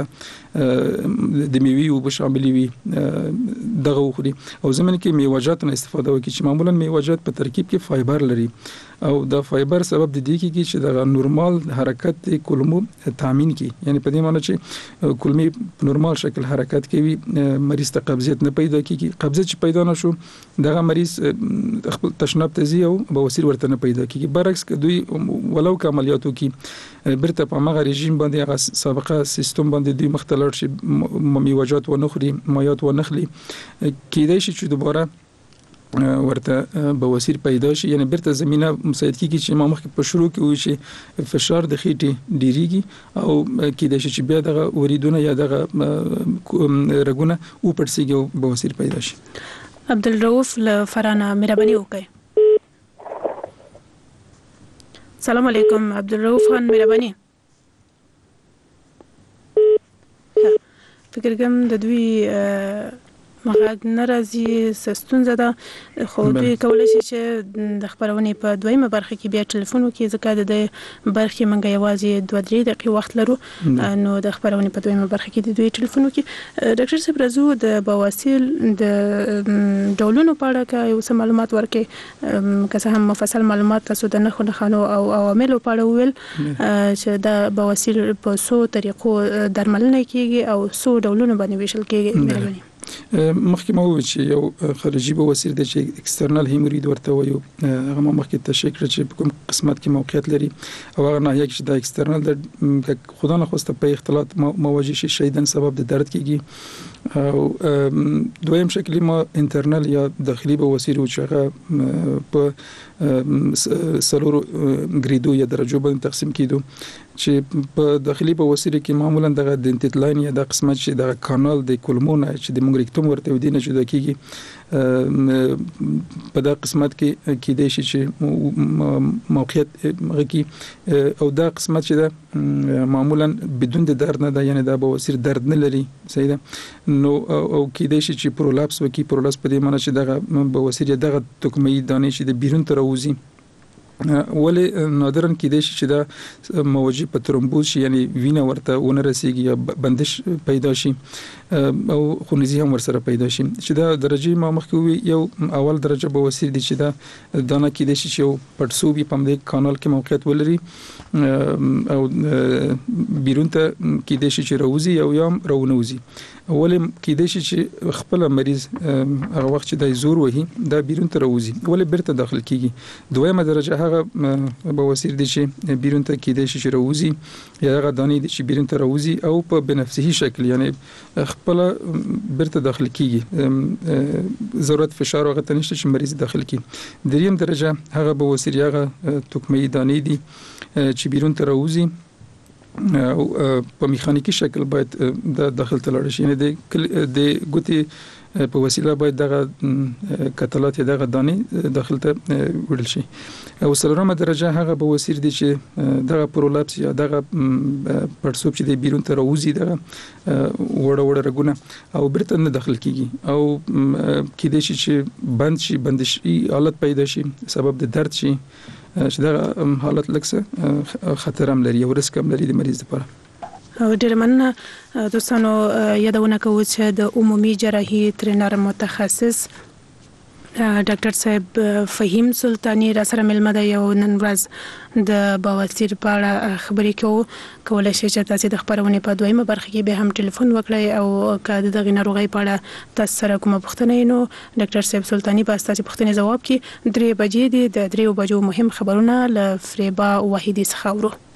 د میوې او شامل وي دغه خوري او زمونږ کې میوه‌جات نه استفاده وکړي چې معمولا میوه‌جات په ترکیب کې فایبر لري او د فایبر سبب د دې کې چې د نورمال حرکت د کولمو تامین کوي یعنی په دې معنی چې کولمې په نورمال شکل حرکت کوي مریض ته قبضیت نه پیدا کیږي. قبضیت چې پیدا نشو دغه مریض خپل تشناب تزي او بواسیر ورته نه پیدا کیږي. برعکس که دوی ولو که عملیاتو کې برته په هغه رژیم باندې هغه سابقه سیستم باندې دوی مختلف شي میوه‌جات و نخري مایات و نخلي کېدای شي چې دوباره ورته بواسیر پیدا شي یعنی برته زمينه مساعد کیږي چې ما مخکې په شروع کې وي چې فشار د خېټې ډیریږي او کېدای شي چې بیا دغه وریدونه یا دغه رګونه او پړسیږي او بواسیر پیدا شي. عبدالرؤف لفرانا مهرباني وکړئ. السلام علیکم عبدالرؤف خان مهرباني. فکر کوم د دوی مغاد ناراضي سستونزه ده خو دوی کولای شي چې د خبرونې په دویمه برخه کې بیا ټلیفون وکړي ځکه د برخې منګه یوازې 2-3 دقیقې وخت لرو نو د خبرونې په دویمه برخه کې د دوی ټلیفون وکړي. ډاکټر صاحب راځو د بواسیر د ډولونو په اړه کې یو څه معلومات ورکړي که څه هم مفصل معلومات تاسو د نښو نښانو او عواملو په اړه وویل چې د بواسیر په څو طریقو درملنه کیږي او څو ډولونو باندې ویشل کیږي. مهرباني. مخکې مو چې یو خارجي بواسیر د چې ایکسترنل هیمورید ورته وایو هغه مخکې تشریح کړ چې په کوم قسمت کې موقعیت لري او هغه نه یک چې د ایکسترنل د خدا نه خواسته په اختلاط مواجه شي شیدن سبب د درد کیږي او دویم شکل ما انټرنل یا داخلي بواسیر او چې هغه په سلور ګریدو یا درجو باندې تقسیم کیدو چې په داخلي بواسیر کې معمولا د ډنټیت لاین یا د قسمت چې د کانال د کولمون چې د مونږ ورته ودی نه جوړ کیږي په دا قسمت کې کېدای شي چې موقعیت غږی او دا قسمت چې دا معمولا بدون د درد نه دا یعنی دا بواسیر درد نه لري صحیح ده نو او کېدای شي چې پرولپس وکي پرولپس په دې معنی چې دغه بواسیر دغه توکمې دانې چې د بیرون تر وځي ولې نادرن کېدای شي چې دا موجي په ترومبوز شي یعنی وینه ورته ونه رسیږي یا بندش پیدا شي او خونریزي هم ورسره پیدا شي چې دا درجه ما مخکې یو اول درجه بواسیر دي چې دا دانه کېدای شي چې یو پټسوبي په دې کانال کې موقعیت ولري او بیرون ته کېدای شي چې راوځي او یا راونوځي ولې کېدای شي چې خپل مریض هغه وخت چې د زور وهي دا بیرون ته راوځي ولې بیرته داخل کیږي دویمه درجه هغه بواسیر دي چې بیرون ته کېدای شي چې راوځي یا هغه دانې دي چې بیرون ته راوځي او په بنفسي شکل یعنی خپل بیرته داخل کیږي ضرورت فشار هغه ته نشته چې مریض داخل کیږي دریم درجه هغه بواسیر هغه توکمي دانې دي چې بیرون ته راوځي او په میخانیکی شکل باید د داخل تلل شي یعنی د ګوتې په وسیله باید دغه کتلات دغه دانې داخل ته وړل شي او څلورمه درجه هغه بواسیر دي چې دغه پرولپس یا دغه پړسوب چې د بیرون ته راوځي دغه وړه رګونه او برته نه داخل کیږي او کېدای شي چې بندش حالت پیدا شي سبب د درد شي چې دا حالت لکه خطر هم لري او ریسک هم لري د مریض لپاره او ډېر مننه دوستانو یادونه کوو چې د عمومي جراحي ټرینر متخصص ډاکټر صاحب فهیم سلطانی را سره ملمه ده یو نن ورځ د بواسیر په اړه خبرې کولای شي چې تاسو د خبرونې په دویمه برخه کې به هم ټلیفون وکړئ او که د ناروغي په اړه تاسو سره کومه پوښتنه نو ډاکټر صاحب سلطانی به تاسو پوښتنې ځواب کړي 3 بجې د 3 بجو مهم خبرونه ل فریبا وحیدی څخه ورو